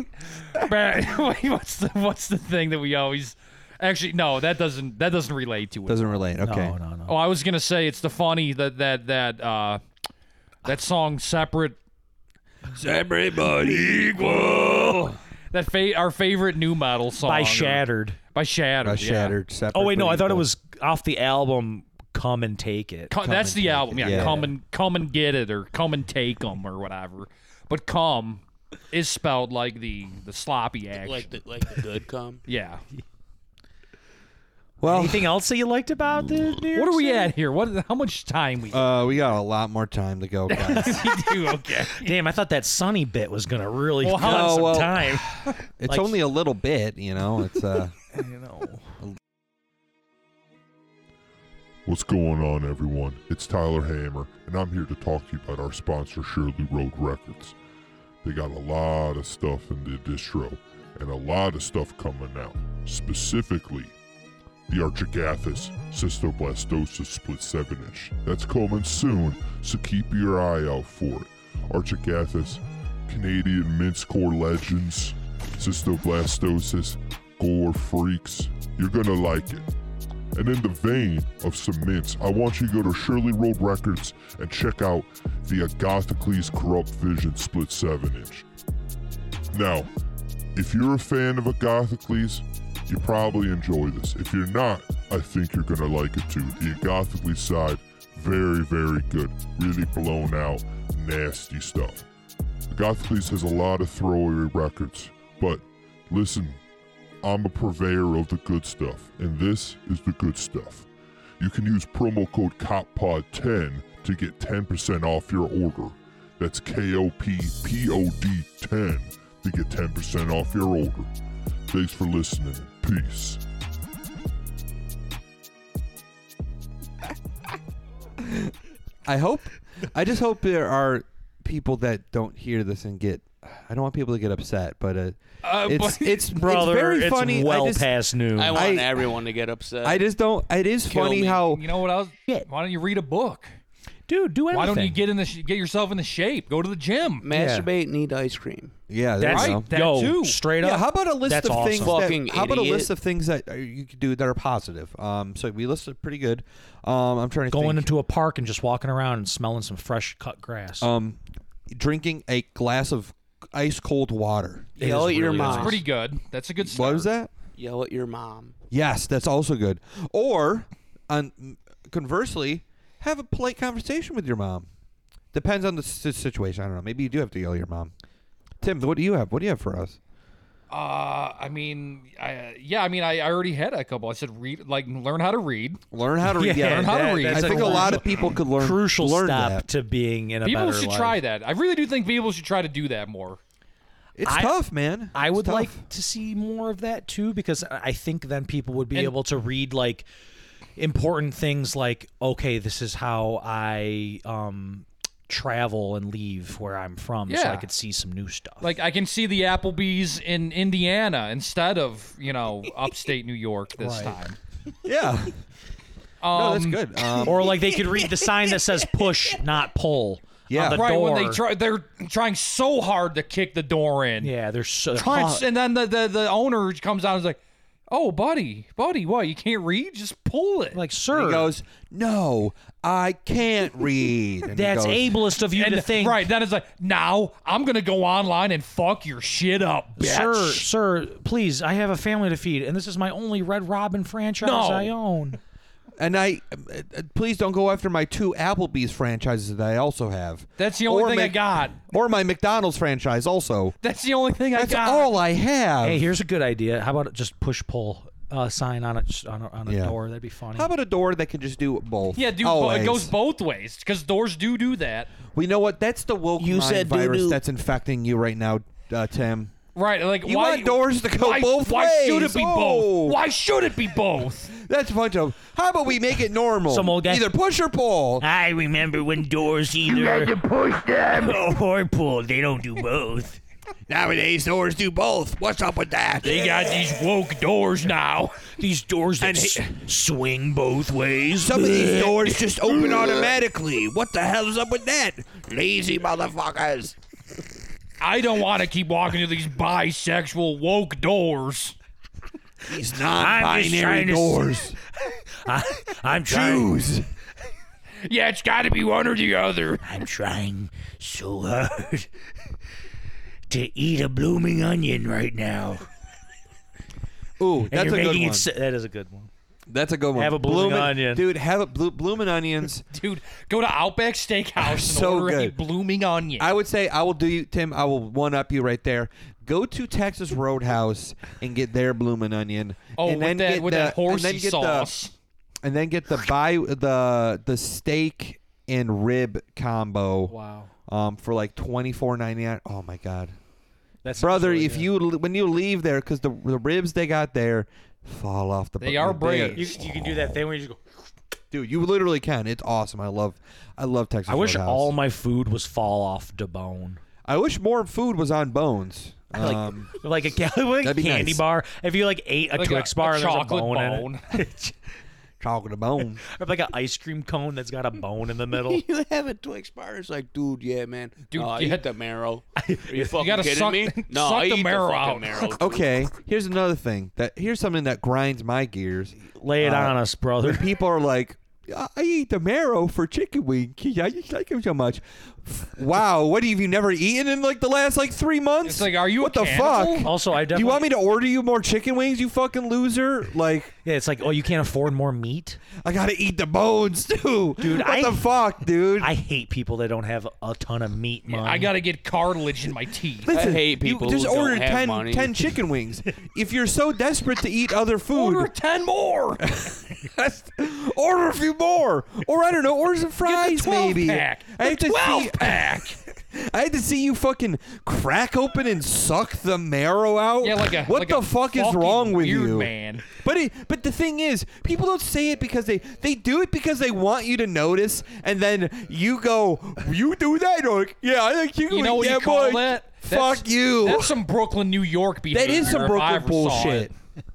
Ba- Wait, what's the what's the thing that we always? Actually, no, that doesn't that doesn't relate to it. Doesn't relate. Okay. No, no, no. Oh, I was gonna say it's the funny that that that uh that song separate Separate but equal. that fa- our favorite new metal song By or- Shattered. by Shattered I yeah. shattered. Separate Oh wait, no, but I thought it equal. was off the album Come and Take It. Co- that's and the take album, it, yeah, yeah. Come and come and get it or come and take 'em or whatever. But come is spelled like the the sloppy action. like the like the good cum. yeah. Well, Anything else that you liked about the New York What are we City? at here? What? How much time we? uh, we got a lot more time to go, guys. we do okay. Damn, I thought that Sunny bit was gonna really Well, fill how- out some well- time. It's Like- only a little bit, you know. It's uh, you know. What's going on, everyone? It's Tyler Hammer, and I'm here to talk to you about our sponsor, Shirley Road Records. They got a lot of stuff in the distro, and a lot of stuff coming out. Specifically, the Archagathus Cystoblastosis Split seven inch. That's coming soon, so keep your eye out for it. Archagathus, Canadian Mince Core Legends, Cystoblastosis, Gore Freaks. You're gonna like it. And in the vein of some mints, I want you to go to Shirley Road Records and check out the Agathocles Corrupt Vision Split seven inch. Now, if you're a fan of Agathocles, you probably enjoy this. If you're not, I think you're gonna like it too. The Agathocles side, very, very good. Really blown out, nasty stuff. Agathocles has a lot of throwaway records, but listen, I'm a purveyor of the good stuff, and this is the good stuff. You can use promo code C O P P O D ten to get ten percent off your order. That's K O P P O D ten to get ten percent off your order. Thanks for listening. Peace. I hope, I just hope there are people that don't hear this and get. I don't want people to get upset, but uh, Uh, it's but- it's Brother, it's very it's funny. well I just, past noon. I want I- everyone to get upset. I just don't. It is Kill funny me. how You know what else? Shit. Why don't you read a book? Dude, do anything. Why don't you get in the sh- get yourself in the shape? Go to the gym. Masturbate and eat ice cream. yeah, there That's you Right. go. That yo, too. straight Yeah, up. how about a list That's of awesome. things Fucking that? How about a idiot. list of things that uh, you could do that are positive? Um, so we listed pretty good. Um, I'm trying to Going think. into a park and just walking around and smelling some fresh cut grass. um, drinking a glass of ice cold water. It Yell is at your really mom. nice. Pretty good. That's a good start. What was that? Yell at your mom. Yes, that's also good. Or, on conversely, have a polite conversation with your mom. Depends on the s- situation. I don't know. Maybe you do have to yell at your mom. Tim, what do you have? What do you have for us? Uh, I mean, I, yeah, I mean, I, I already had a couple. I said read, like, learn how to read. Learn how to read. Yeah, learn how to that- read. I that's think a crucial- lot of people could learn. crucial learn step that. to being in a People better should life. try that. I really do think people should try to do that more. It's I- tough, man. I It's would tough. like to see more of that too, because I think then people would be And- able to read like important things like, okay, this is how I um travel and leave where I'm from, so I Yeah. could see some new stuff. Like, I can see the Applebee's in Indiana instead of, you know, upstate New York this Right. time. Yeah. Um, no, that's good. Um, or like they could read the sign that says push, not pull. Yeah. on the Right, door. when they try, they're trying so hard to kick the door in. Yeah, they're so Trying, hot. and then the, the, the owner comes out and is like, oh, buddy, buddy, what, you can't read? Just pull it. like, and sir, he goes, "No, I can't read." And he that's goes, ableist of you and, to think. right, then it's like, now I'm going to go online and fuck your shit up, bitch. Sir, sir, please, I have a family to feed, and this is my only Red Robin franchise No. I own. And I, uh, uh, please don't go after my two Applebee's franchises that I also have. That's the only Or thing I Mc- got. Or my McDonald's franchise also. That's the only thing I That's got. all I have. Hey, here's a good idea. How about just push pull uh, sign on a on a, on a Yeah. door? That'd be funny. How about a door that can just do both? Yeah, dude, Always. it goes both ways because doors do do that. We know what? That's the woke You mind said virus doo-doo. that's infecting you right now, uh, Tim. Right, like You why want doors to go why, both why ways. should it be Oh. both? Why should it be both? That's a bunch of. How about we make it normal? Some old guy- Either push or pull. I remember when doors either push them or pull. They don't do both. Nowadays, doors do both. What's up with that? They got these woke doors now. These doors that s- swing both ways. Some of these doors just open automatically. What the hell's up with that? Lazy motherfuckers. I don't want to keep walking through these bisexual woke doors. These I'm just non-binary trying to s- doors. I, I'm trying. Choose. Yeah, it's got to be one or the other. I'm trying so hard to eat a blooming onion right now. Ooh, And that's you're a good making one. it. s- That is a good one. That's a good one. Have a blooming Bloomin' onion. dude. Have a blo- blooming onions. Dude, go to Outback Steakhouse and So order a good. blooming onion. I would say I will do you, Tim. I will one up you right there. Go to Texas Roadhouse and get their bloomin' onion. oh, and with then that get with the, that horsey and then get sauce. The, and then get the buy the the steak and rib combo. Wow. Um, for like twenty four ninety nine. Oh my god, That's brother! really if good. you when you leave there, because the the ribs they got there fall off the. They bu- are the- brave. you, you can do that thing where you just go. dude. You literally can. It's awesome. I love, I love Texas. I wish Roadhouse. all my food was fall off the bone. I wish more food was on Bones. Like, Um, like a ca- like that'd be candy nice. bar. If you like ate a Like Twix a- bar, a and there's chocolate a bone, bone. in it. chocolate bone. Or like an ice cream cone that's got a bone in the middle. You have a Twix bar. It's like, dude, yeah, man. Dude, no, I yeah. eat the marrow. Are you fucking gotta kidding suck- me? No, suck I the eat marrow the fucking out. marrow. too. Okay, here's another thing. That here's something that grinds my gears. Lay it Uh, on us, brother. When people are like, I I eat the marrow for chicken wing. I just like him so much. Wow, what have you never eaten in like the last like three months? It's like, are you what a the cannibal? fuck? Also, I Do definitely. you want me to order you more chicken wings, you fucking loser? Like, Yeah, it's like, oh, you can't afford more meat. I gotta eat the bones too, Dude, What I- the fuck, dude? I hate people that don't have a ton of meat money. I gotta get cartilage in my teeth. Listen, hate people you just who don't ordered have ten, money. ten chicken wings. If you're so desperate to eat other food, Order ten more. order a few more, or I don't know, order some fries, twelve maybe. pack. I have The to twelve see, pack. I had to see you fucking crack open and suck the marrow out. Yeah, like a what like the a fuck is fucking wrong with weird you, man? But it, but the thing is, people don't say it because they they do it because they want you to notice, and then you go, you do that, You're like, yeah, I like chicken You know wings, what yeah, you call boy. that? Fuck That's- you. That's some Brooklyn, New York behavior. That is some if I Brooklyn ever saw bullshit. it.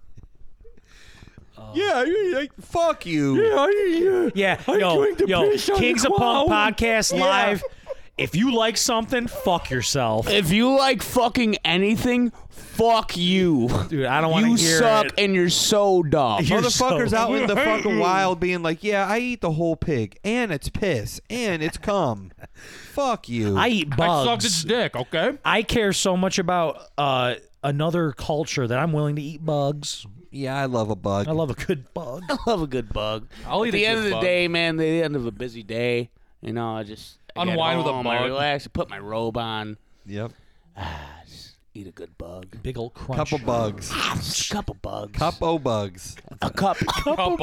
Yeah, yeah, like, fuck you. Yeah, Yeah, yo, yo, Kings of Punk podcast Yeah. live. If you like something, fuck yourself, If you like fucking anything, fuck you. dude. I don't want to You hear suck it. and you're so dumb. You're Motherfuckers so- out in the fucking wild being like, yeah, I eat the whole pig, and it's piss, and it's cum. Fuck you. I eat I sucked bugs. its dick. Okay. I care so much about uh, another culture that I'm willing to eat bugs. yeah, I love a bug. I love a good bug. I love a good bug. I'll At eat the a end good of the bug. day, man, the end of a busy day, you know, I just I get Unwind with a home, I bug. relax, I put my robe on, Yep. just eat a good bug. Big old crunch. Couple bugs. Just a couple bugs. Cup o bugs. A cup. Couple.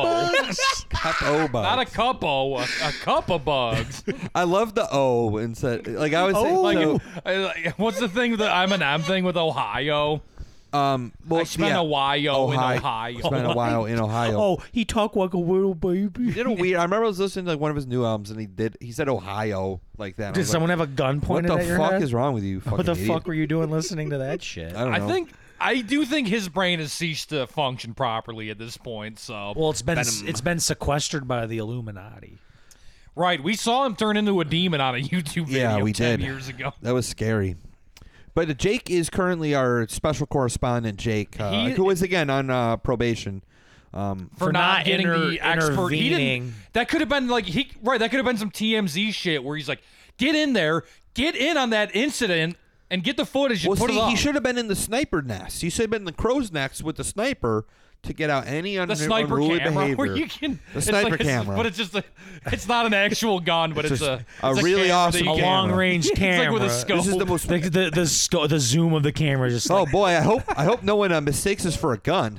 Cup o bugs. Not a couple. A, a cup of bugs. I love the O instead. Like I was saying, like, so, I- like, what's the thing that I'm an M thing with Ohio? um, well, I spent yeah, a while in Ohio. Ohio. Spent a while in Ohio. Oh, he talked like a little baby. He did a weird. I remember I was listening to like one of his new albums, and he did. He said Ohio like that. and I Did was someone like, have a gun what pointed the at your fuck head? is wrong with you? Fucking What the idiot? fuck were you doing listening to that shit? I don't know. I think I do think his brain has ceased to function properly at this point. So Well, it's been Venom. it's been sequestered by the Illuminati. right, we saw him turn into a demon on a YouTube video Yeah, we ten did. years ago. That was scary. But Jake is currently our special correspondent, Jake, uh, He- who is again on uh, probation. Um, For, For not, not getting inter- the expert, he intervening. didn't. That could have been like he right. That could have been some T M Z shit where he's like, get in there, get in on that incident, and get the footage and well, put see, it up. he should have been in the sniper nest. He should have been in the crow's nest with the sniper to get out any un- the sniper unruly camera behavior. where you can The it's sniper like, it's- camera. but it's just a, it's not an actual gun, but it's, just a, a it's really camera awesome that you A can- camera. long range It's camera. like with a scope. This is the most. The the the, sco- the zoom of the camera just Oh like boy, I hope I hope no one uh, mistakes this for a gun.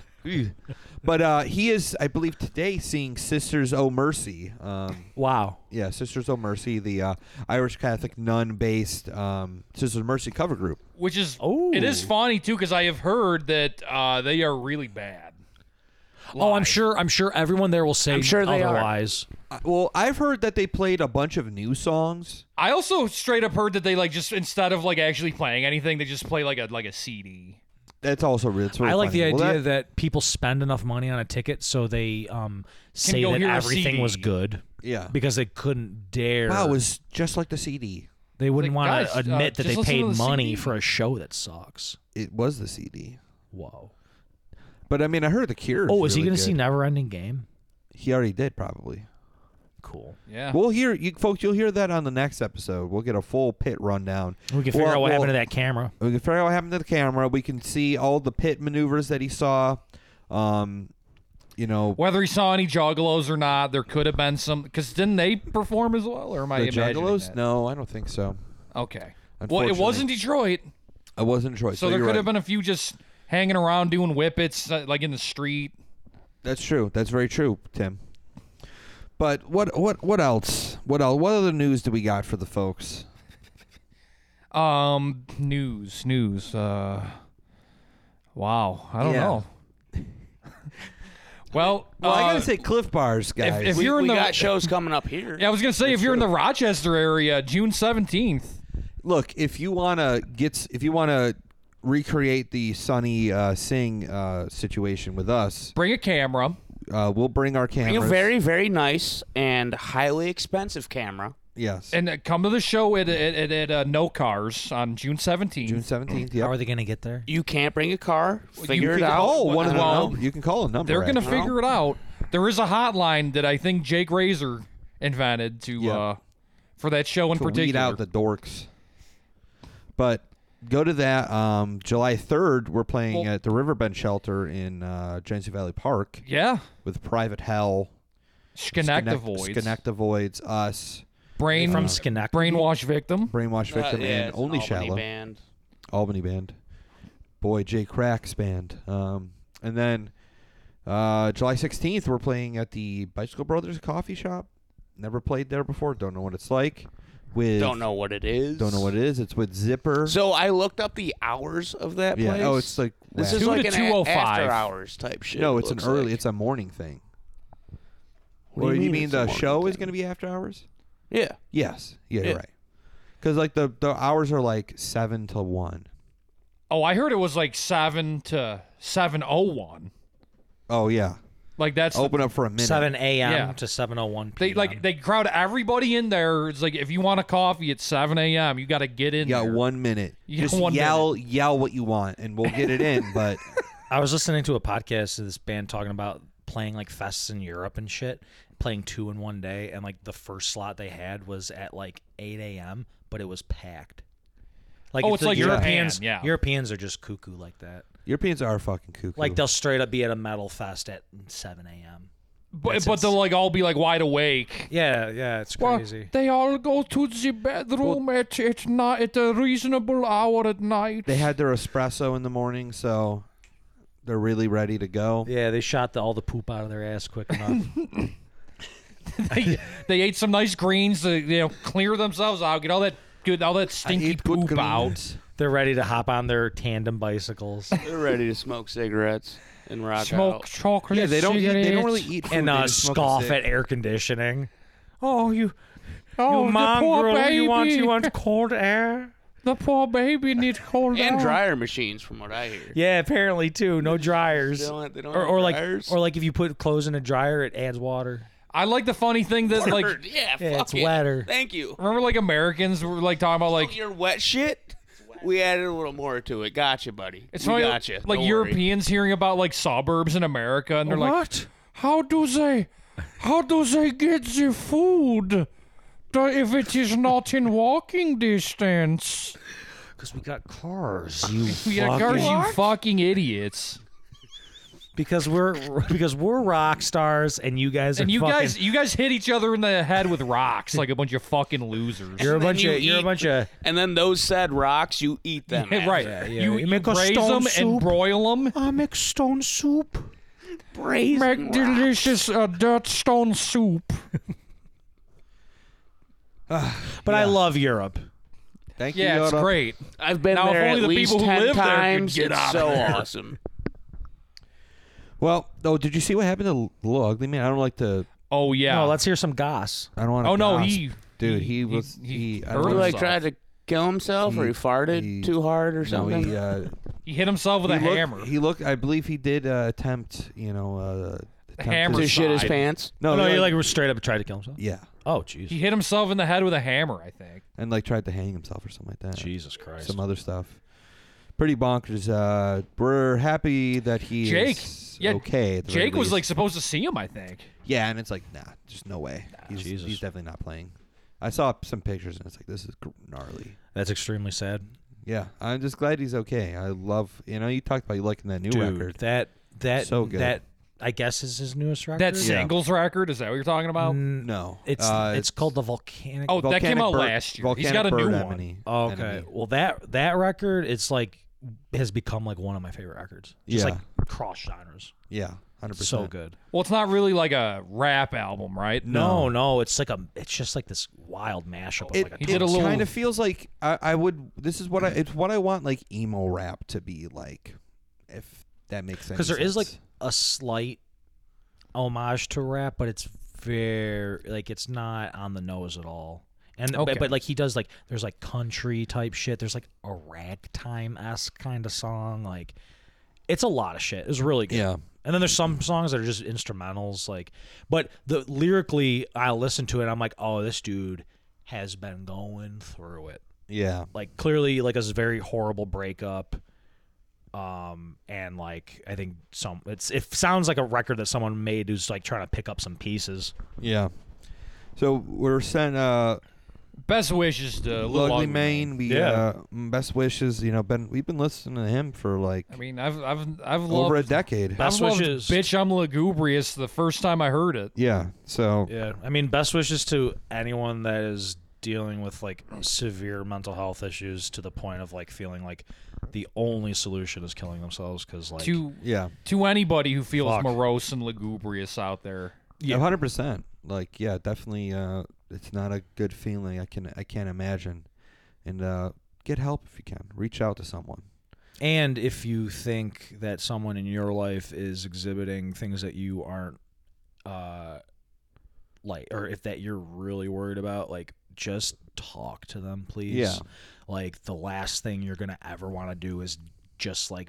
But uh, he is, I believe, today seeing Sisters O' Mercy. Um, wow. yeah, Sisters O' Mercy, the uh, Irish Catholic nun-based um, Sisters of Mercy cover group. which is Oh. it is funny too because I have heard that uh, they are really bad. Oh, I'm Live. sure. I'm sure everyone there will say I'm sure they are. otherwise. Uh, well, I've heard that they played a bunch of new songs. I also straight up heard that they like just instead of like actually playing anything, they just play like a like a C D. That's also really. It's really I like funny. the Well, idea that- that, people spend enough money on a ticket so they um, say go that hear a everything C D. was good yeah. because they couldn't dare. Wow, it was just like the C D. they wouldn't Like, want guys, to uh, admit that just they listen to paid the money C D. for a show that sucks. It was the C D. Whoa. But I mean, I heard the Cure. Oh, is he really going to see good. Neverending Game? He already did, probably. Cool. Yeah. We'll hear, you folks. You'll hear that on the next episode. We'll get a full pit rundown. We can figure Well, out what well, happened to that camera. We can figure out what happened to the camera. We can see all the pit maneuvers that he saw. Um, you know, Whether he saw any juggalos or not, there could have been some. Because didn't they perform as well, or am I the imagining Juggalos? that? No, I don't think so. Okay. Well, it was Unfortunately. in Detroit, I wasn't Detroit. so So there you're could have right. been a few just hanging around doing whippets, uh, like in the street. That's true. That's very true, Tim. But what what what else? What else? What other news do we got for the folks? Um, news, news. Uh, wow, I don't Yeah. know. well, Well, I uh, gotta say, Cliff Bars, guys. if we, you're in we the- got shows coming up here. yeah, I was gonna say if you're in the Rochester area, June seventeenth. Look, if you wanna get, s- if you wanna recreate the Sonny uh, Singh uh, situation with us, Bring a camera. Uh, we'll bring our Bring cameras. a very, very nice and highly expensive camera. yes. And uh, come to the show at at, at, at uh, No Cars on June seventeenth. June seventeenth. Yep. How are they gonna get there? You can't bring a car. Figure you it can out. call one of the Well, num- You can call a number. They're going to actually. figure it out. There is a hotline that I think Jake Razor invented to Yeah. uh, for that show in to particular. weed out the dorks. But go to that. Um, July third, we're playing Well- at the Riverbend Shelter in uh, Genesee Valley Park yeah. with Private Hell, Schenectavoids. Schenectavoids, us, Brain From Schenectady. brainwash victim. Brainwash Uh, Victim, yeah, and it's Only Albany Shallow, Band. Albany Band, Boy J Crack's band. Um, and then uh, July sixteenth, we're playing at the Bicycle Brothers Coffee Shop. Never played there before. Don't know what it's like. With Don't know what it is. Don't know what it is. It's with Zipper. So I looked up the hours of that yeah. place. Oh, it's like this whack. is two like to an two oh five. after hours type shit. No, it it's an looks early. like. It's a morning thing. What do Or you you mean mean it's a the morning show is thing? going to be after hours? Yeah. Yes. Yeah, Yeah. you're right. Because like the the hours are like seven to one. Oh, I heard it was like seven to seven oh one. Oh yeah. Like that's Open up for a minute. seven a.m. Yeah. to seven oh one they p.m. like they crowd everybody in there. It's like if you want a coffee at seven a.m., you got to get in You got there. one minute. You got Just one yell yell what you want, and we'll get it in. But I was listening to a podcast of this band talking about playing like fests in Europe and shit, playing two in one day, and like the first slot they had was at like eight a.m., but it was packed. Like Oh, it's like Europeans. Japan, yeah. Europeans are just cuckoo like that. Europeans are fucking cuckoo. Like they'll straight up be at a metal fest at seven a.m. But, That's but ins- they'll like all be like wide awake. Yeah, yeah, it's Well, crazy. they all go to the bedroom at at night at a reasonable hour at night. they had their espresso in the morning, so they're really ready to go. Yeah, they shot the, all the poop out of their ass quick enough. they, they ate some nice greens to you know clear themselves out, get all that good, all that I stinky eat good poop out. greens. They're ready to hop on their tandem bicycles They're ready to smoke cigarettes and rock Smoke out. chocolate. Yeah, they don't. Eat, they don't really cigarettes. eat food. and they uh, just smoke a scoff cig. at air conditioning. Oh, you, Oh, you the poor mongrel! baby. You want you want cold air? The poor baby needs cold And air. dryer machines, from what I hear. Yeah, apparently too. No dryers. They don't, they don't Or, have or like, dryers? or like if you put clothes in a dryer, it adds water. I like the funny thing that like Word, yeah, Yeah, fuck it's it. wetter. Thank you. remember like Americans were like talking about like Like your wet shit. We added a little more to it. Gotcha, buddy. it's we funny gotcha. like Don't worry. Europeans hearing about like suburbs in America and they're like, how do they, how do they get the food? The- If it is not in walking distance. Because we got cars. You Yeah, fucking- cars, you fucking idiots. because we're because we're rock stars and you guys are And you fucking, guys, you guys hit each other in the head with rocks like a bunch of fucking losers. You're a And then bunch you of you're a eat- bunch of And then those said rocks, you eat them. Yeah, right. Yeah, yeah. You, You you make a braise stone them and soup. broil them. I make stone soup. Brazen Make rocks. delicious uh, dirt stone soup. But I love Europe. Thank you. Yeah, it's Yoda. great. I've been Now, if there only at the least people who ten live there could times. get It's out of so there. awesome. Well, oh, did you see what happened to Little Ugly Man? I don't like to. Oh yeah. No, let's hear some goss. I don't want to. Oh no, he. Dude, he was. he- He. he I hurt don't He know. like himself. tried to kill himself, or He- he farted he- too hard, or No, something. he. Uh, He hit himself with he a looked- hammer. He looked. I believe he did uh, attempt. You know. Uh, attempt hammer to to- shit his side. pants. No, no, he he like, like straight up tried to kill himself. yeah, Oh, jeez. He hit himself in the head with a hammer, I think. and like tried to hang himself or something like that. Jesus Christ. Some other stuff. Pretty bonkers. Uh, we're happy that he Jake, is yeah, okay. At the very Jake was least. like supposed to see him, I think. yeah, and it's like, nah, just no way. he's, Jesus. he's definitely not playing. I saw some pictures and it's like, this is gr- gnarly. That's extremely sad. Yeah, I'm just glad he's okay. I love, you know, you talked about you liking that new Dude, record. that that So good. that I guess is his newest record. That Yeah. singles record, is that what you're talking about? Mm, No, It's uh, it's called the Volcanic. Oh, that came Volcanic out Bird- last year. He's Volcanic got a new Bird one. Enemy. Oh, okay. Enemy. Well, that that record, it's like has become like one of my favorite records. Just Yeah. like cross genres. Yeah, one hundred percent. So good. Well, it's not really like a rap album, right? No, no, it's like a it's just like this wild mashup of It, like a He it did a little- kind of feels like I, I would. This is what I. It's what I want like emo rap to be like, if that makes sense. because there is like a slight homage to rap, but it's very like it's not on the nose at all. And Okay. but, but like he does like there's like country type shit. There's like a ragtime esque kind of song. Like it's a lot of shit. It's really good. Yeah. And then there's some songs that are just instrumentals, like, but the lyrically, I'll listen to it. I'm like, oh, this dude has been going through it. Yeah. Like clearly, like a very horrible breakup. Um, and like I think some, it's it sounds like a record that someone made who's like trying to pick up some pieces. Yeah. So we're sent uh Best wishes to Lil Ugly Ugly Mane. We Yeah. uh best wishes, you know, been we've been listening to him for like I mean, I've I've I've over a loved, decade. Best I've loved wishes. Bitch, I'm Lugubrious the first time I heard it. Yeah. So Yeah, I mean, best wishes to anyone that is dealing with like severe mental health issues to the point of like feeling like the only solution is killing themselves because like To yeah. to anybody who feels Fuck. morose and lugubrious out there. Yeah. A hundred percent. Like, yeah, definitely uh it's not a good feeling. I can I can't imagine. And uh get help if you can. Reach out to someone. And if you think that someone in your life is exhibiting things that you aren't, uh, like, or if that you're really worried about, like, just talk to them, please. Yeah. Like, the last thing you're gonna ever want to do is just like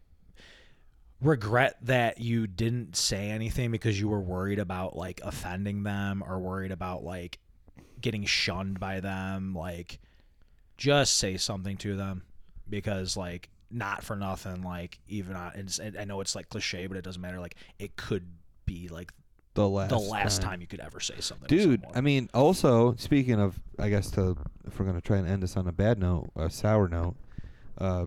regret that you didn't say anything because you were worried about like offending them or worried about like getting shunned by them. Like, just say something to them because like not for nothing, like even on, and it's- I know it's like cliche, but it doesn't matter. Like it could be like The last the last time. you could ever say something. to Dude, someone. I mean, also speaking of, I guess to if we're gonna try and end this on a bad note, a sour note, uh,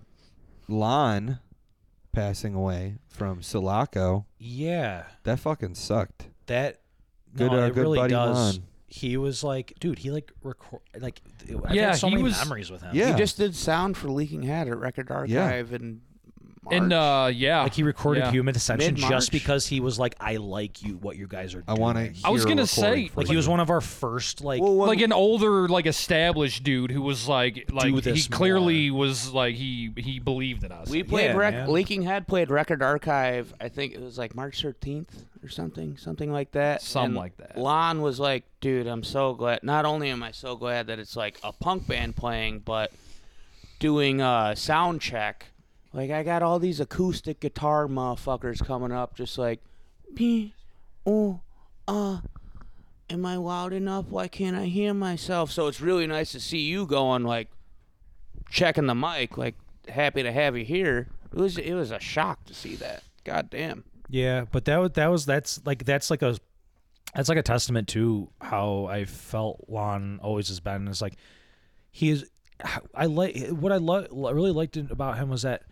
Lon passing away from Sulaco, yeah, that fucking sucked. that Good, no, uh, it good really buddy does. Lon. He was like, dude, he like record like I Yeah, had so he many was- memories with him. Yeah. He just did sound for Leaking Head at Record Archive in March. And uh yeah. Like he recorded yeah. Human Ascension Mid-March. just because he was like, I like you, what you guys are I doing. want to. I was gonna say, Like he was one of our first like Well, what- like an older, like established dude who was like, like Do this he clearly was like he he believed in us. we played Yeah, rec- man. Leaking Head played Record Archive. I think it was like March thirteenth or something, something like that. Something And like that. Lon was like, "Dude, I'm so glad. Not only am I so glad that it's like a punk band playing, but doing a sound check. Like I got all these acoustic guitar motherfuckers coming up, just like, me, oh, uh." Am I loud enough? Why can't I hear myself? So it's really nice to see you going like checking the mic, like happy to have you here. It was it was a shock to see that. God damn. Yeah, but that was that was that's like that's like a that's like a testament to how I felt Lon always has been. Is like he is. I like what I lo- really liked about him was that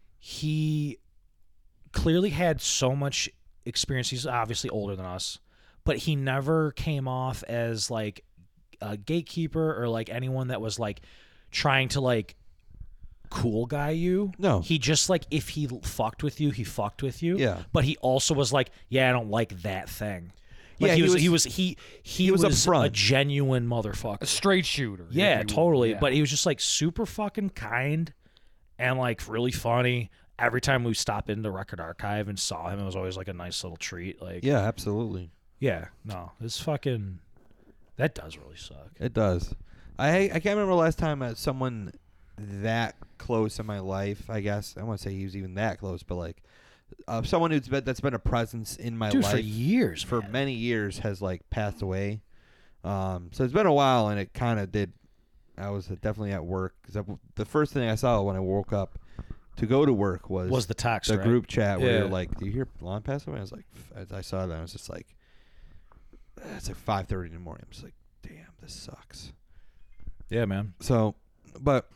he clearly had so much experience. He's obviously older than us, but he never came off as like a gatekeeper or like anyone that was like trying to like cool guy you. No. He just like if he fucked with you, he fucked with you. Yeah. But he also was like, yeah, I don't like that thing. Like Yeah, he, he was, was- he was he he, he was was, upfront. a genuine a motherfucker. straight shooter. if Yeah, you- totally. yeah. But he was just like super fucking kind and like really funny. Every time we stopped into Record Archive and saw him, it was always like a nice little treat. Like Yeah, absolutely. yeah, no, it's fucking that does really suck. It does. I I can't remember the last time uh, someone that close in my life. I guess I don't want to say he was even that close, but like uh, someone who's been, that's been a presence in my Dude, life for years, for man. many years has like passed away. Um, so it's been a while, and it kind of did. I was definitely at work because the first thing I saw when I woke up to go to work was was the text the right? group chat where Yeah. you're like, "Do you hear Lon pass away?" I was like, as I saw that, I was just like, "It's like five thirty in the morning." I'm just like, "Damn, this sucks." Yeah, man. So, but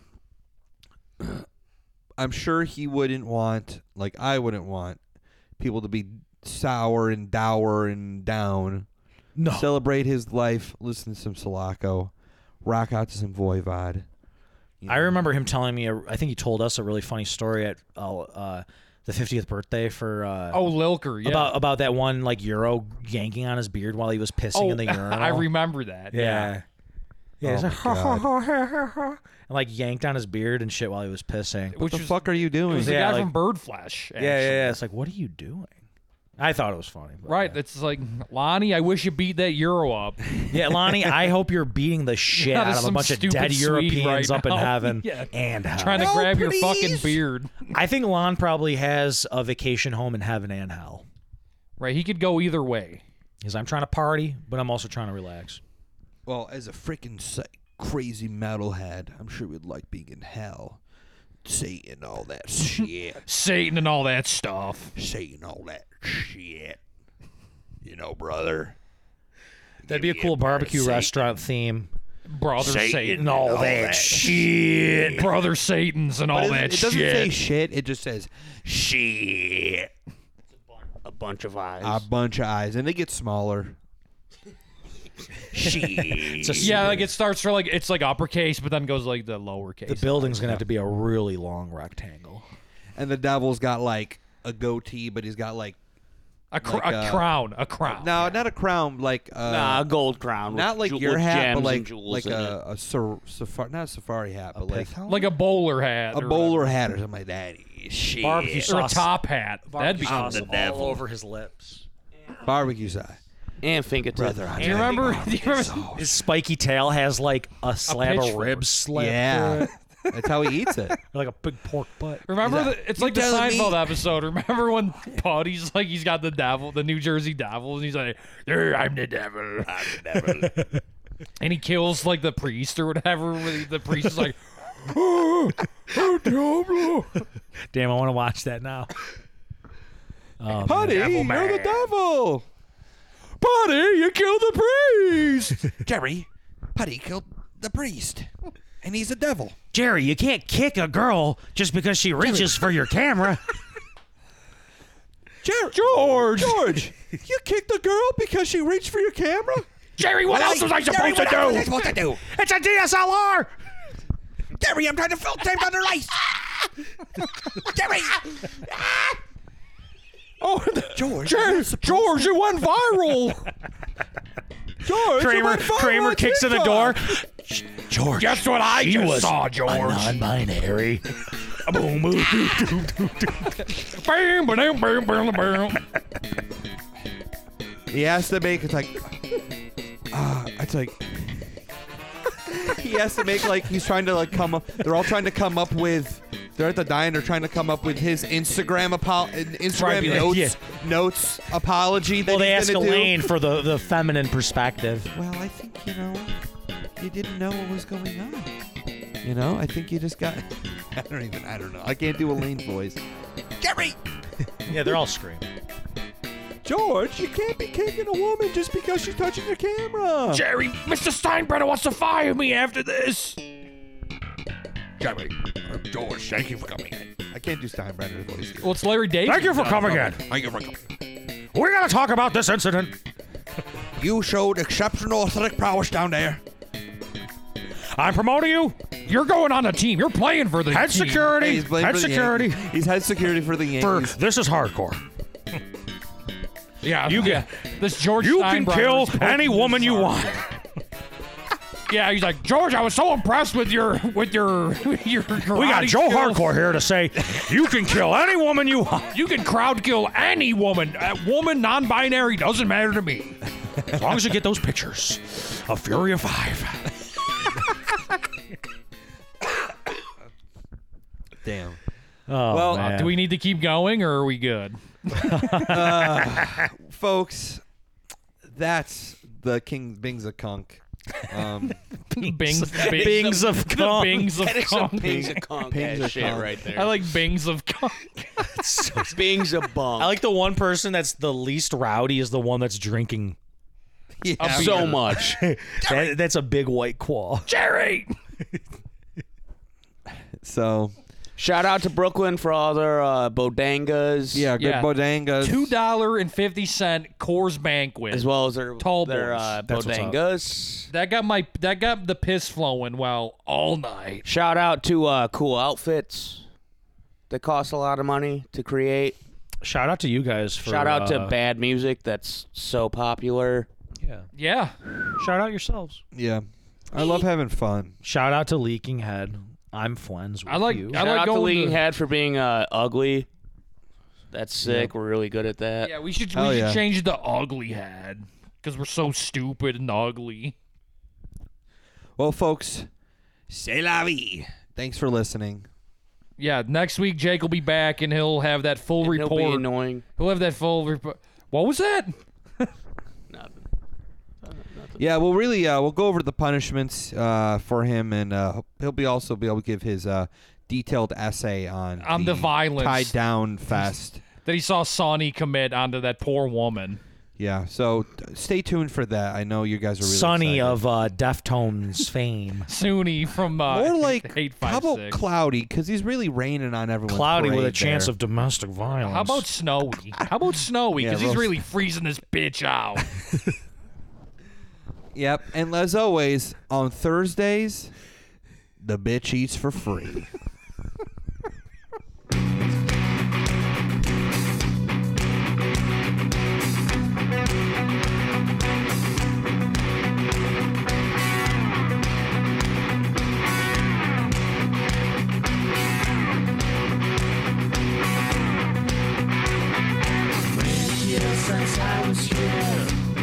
I'm sure he wouldn't want, like I wouldn't want, people to be sour and dour and down. No. Celebrate his life, listen to some Sulaco, rock out to some Voivod. You I know. remember him telling me. A, I think he told us a really funny story at uh, uh, the fiftieth birthday for. Uh, Oh, Lilker, yeah. About about that one like Euro yanking on his beard while he was pissing oh, in the urinal. I remember that. Yeah. Yeah, Oh he's my like, and like yanked on his beard and shit while he was pissing. What Which the was, fuck are you It doing? was the Yeah, guy like- from Bird Flesh. Yeah, yeah, yeah. It's like, what are you doing? I thought it was funny. but, Right. uh, It's like, Lonnie, I wish you beat that Euro up. Yeah, Lonnie, I hope you're beating the shit Not out of a some bunch of stupid dead Swede Europeans right up in now. heaven Yeah. and hell. Trying to No, grab your please. fucking beard. I think Lon probably has a vacation home in heaven and hell. Right. He could go either way. Because I'm trying to party, but I'm also trying to relax. Well, as a freaking psych- crazy metalhead, I'm sure we'd like being in hell. Saying all that shit. Satan and all that stuff. Saying all that shit. You know, brother. That'd be a cool barbecue restaurant theme. Brother Satan. And all that shit. Brother Satan's and all But that it, it doesn't shit. say shit. It just says shit. A bunch of eyes. A bunch of eyes, and they get smaller. Shit. It's a Yeah, like it starts for like it's like uppercase, but then goes like the lowercase. The building's going to have to be a really long rectangle. And the devil's got like a goatee, but he's got like a, cr- like, a uh, crown, a crown. no, not a crown, like uh, nah, a gold crown. with not like ju- your with hat, gems but and like jewels like in it. a, a sar- safari, not a safari hat, but like like a bowler hat, a or bowler whatever. hat or something like that. Shit. Barbecue or a sauce. top hat. That'd be Sauce cool. all over his lips. Barbecue sauce. and fingertips. Brother, Do you remember? Do you remember? His spiky tail has like a slab of pitchfork. ribs slapped through Yeah, it. that's how he eats it. Like a big pork butt. Remember, He's the, like, it's "You like the telling me-" Seinfeld episode. Remember when Puddy's like he's got the devil, the New Jersey Devil, and he's like, "There, I'm the devil, I'm the devil," and he kills like the priest or whatever. where The priest is like, "Oh, oh, Diablo." Damn, I want to watch that now. Oh, Putty, man. you're the devil. Puddy, you killed the priest. Jerry, Putty killed the priest, and he's a devil. Jerry, you can't kick a girl just because she reaches for your camera. Jer- George, George, you kicked the girl because she reached for your camera? Jerry, what else was I Jerry, supposed to what else was I do? supposed to do? It's a D S L R. Jerry, I'm trying to film tape under ice. Jerry! Oh, George, Jerry, George, it went viral. George, you Kramer, went viral Kramer on kicks in the door. TikTok. George, Guess what I she just was saw, George? a non-binary. Boom, boom, boom, boom, boom, boom. Bam, ba-dam, bam, bam, bam. He has to make it's like, ah, it's like. He has to make like he's trying to like come up. They're all trying to come up with. They're at the diner trying to come up with his Instagram apo- Instagram Right, be like, notes yeah. notes apology. That Well, they he's ask gonna do. Elaine for the, the feminine perspective. Well, I think you know, you didn't know what was going on. You know, I think you just got. I don't even. I don't know. I can't do Elaine's voice. Jerry, Yeah, they're all screaming. George, you can't be kicking a woman just because she's touching your camera. Jerry, Mister Steinbrenner wants to fire me after this. Jerry, uh, George, thank you for coming in. I can't do Steinbrenner's voice. Well, it's Larry David. Thank you for coming in. Thank you for coming. We're going to talk about this incident. You showed exceptional athletic prowess down there. I'm promoting you. You're going on the team. You're playing for the Head team. security. Hey, he's playing Head for the security. Yankees. He's head security for the For Yankees. this is hardcore. Yeah, You yeah. This George. You can Steinbrenner kill is going any to woman you start. want. Yeah, he's like George. I was so impressed with your with your your. We got karate Joe skills. Hardcore here to say you can kill any woman you want. You can crowd kill any woman. A woman, non-binary, doesn't matter to me. As long as you get those pictures of Fury of Five. Damn. Oh, Well, man. Do we need to keep going, or are we good? Folks, that's the King Bings of Kunk. Um, Bings, Bings, Bings of the Kong. Bings of That is some Kong. Bings of Kong Bings ass of shit Kong. right there. I like Bings of Kong. Bings of Bong. I like the one person that's the least rowdy is the one that's drinking. yeah. so much. That, that's a big white qual. Jerry. So, Shout out to Brooklyn for all their uh, bodangas. yeah, good Yeah. bodangas. Two dollar and fifty cent Coors Banquet. As well as their, Tall their boys. uh, That's what's up. bodangas. That got my that got the piss flowing well all night. Shout out to uh, Cool Outfits that cost a lot of money to create. Shout out to you guys for Shout out to uh, Bad Music that's so popular. Yeah. Yeah. Shout out yourselves. Yeah. I love having fun. Shout out to Leaking Head. I'm friends with I like- you. I Shout like out to going Leaking to- Head for being uh, ugly. That's sick. We're really good at that. Yeah, we should, Hell we should yeah. change the ugly head because we're so stupid and ugly. Well, folks, c'est la vie. Thanks for listening. Yeah, next week Jake will be back and he'll have that full And he'll be report. annoying. He'll have that full report. What was that? Nothing. Yeah, we'll really uh, we'll go over the punishments uh, for him, and uh, he'll be also be able to give his uh, detailed essay on On the violence. tied down fest. That he saw Sonny commit onto that poor woman. Yeah, so t- stay tuned for that. I know you guys are really Sonny excited. of uh, Deftones fame. Sunni from uh, More like eight five how about six. cloudy? Because he's really raining on everyone. Cloudy with a chance of domestic violence. How about snowy? How about snowy? Yeah, Because he's real- really freezing this bitch out. Yep, and as always on Thursdays, the bitch eats for free. Since I was here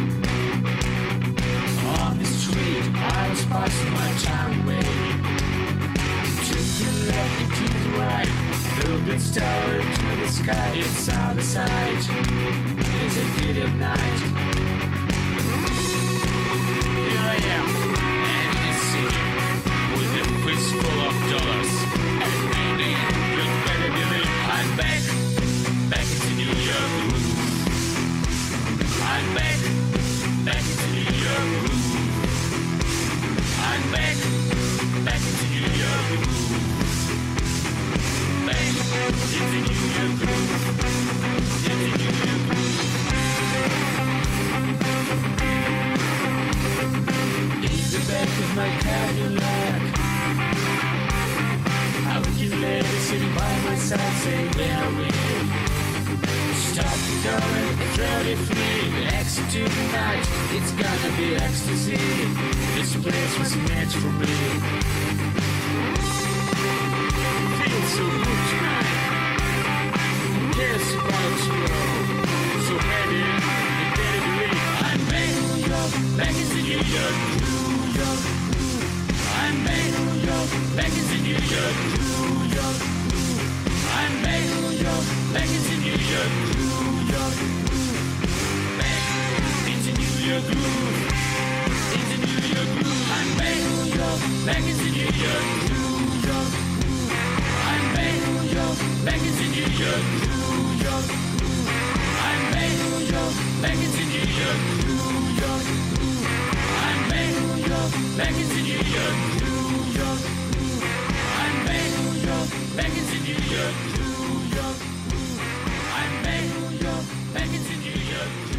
on the street, I was passing my time away. To the left and to the right, look at star to the sky. It's out of sight. It's a dead of night. Here I am, and this city with a fistful of dollars. And maybe you better believe I'm back, back into New York. I'm back, back into New York. I'm back, back into New York. Back into New York. Into New York. In the back of my Cadillac, I would get lady sitting by my side saying, where are we? Stop the car at thirty-three, exit to the night, it's gonna be ecstasy. This place was meant for me. Feels so good tonight. Guess about you. So heavy, you better believe I'm back in New York, back into New York, New York. I'm back in New York, back into New York, New York. I'm back in New York, back into New York, New York. Back into New York groove, into New York groove. I'm back in New York, back into New York, New York. I'm back in New York, back into New York, New York. I'm back in New York, back into New York, New York. I'm back in New York, back into New York, New York. I'm back in New York, back into New York, New York. I'm back in New York, back into New York.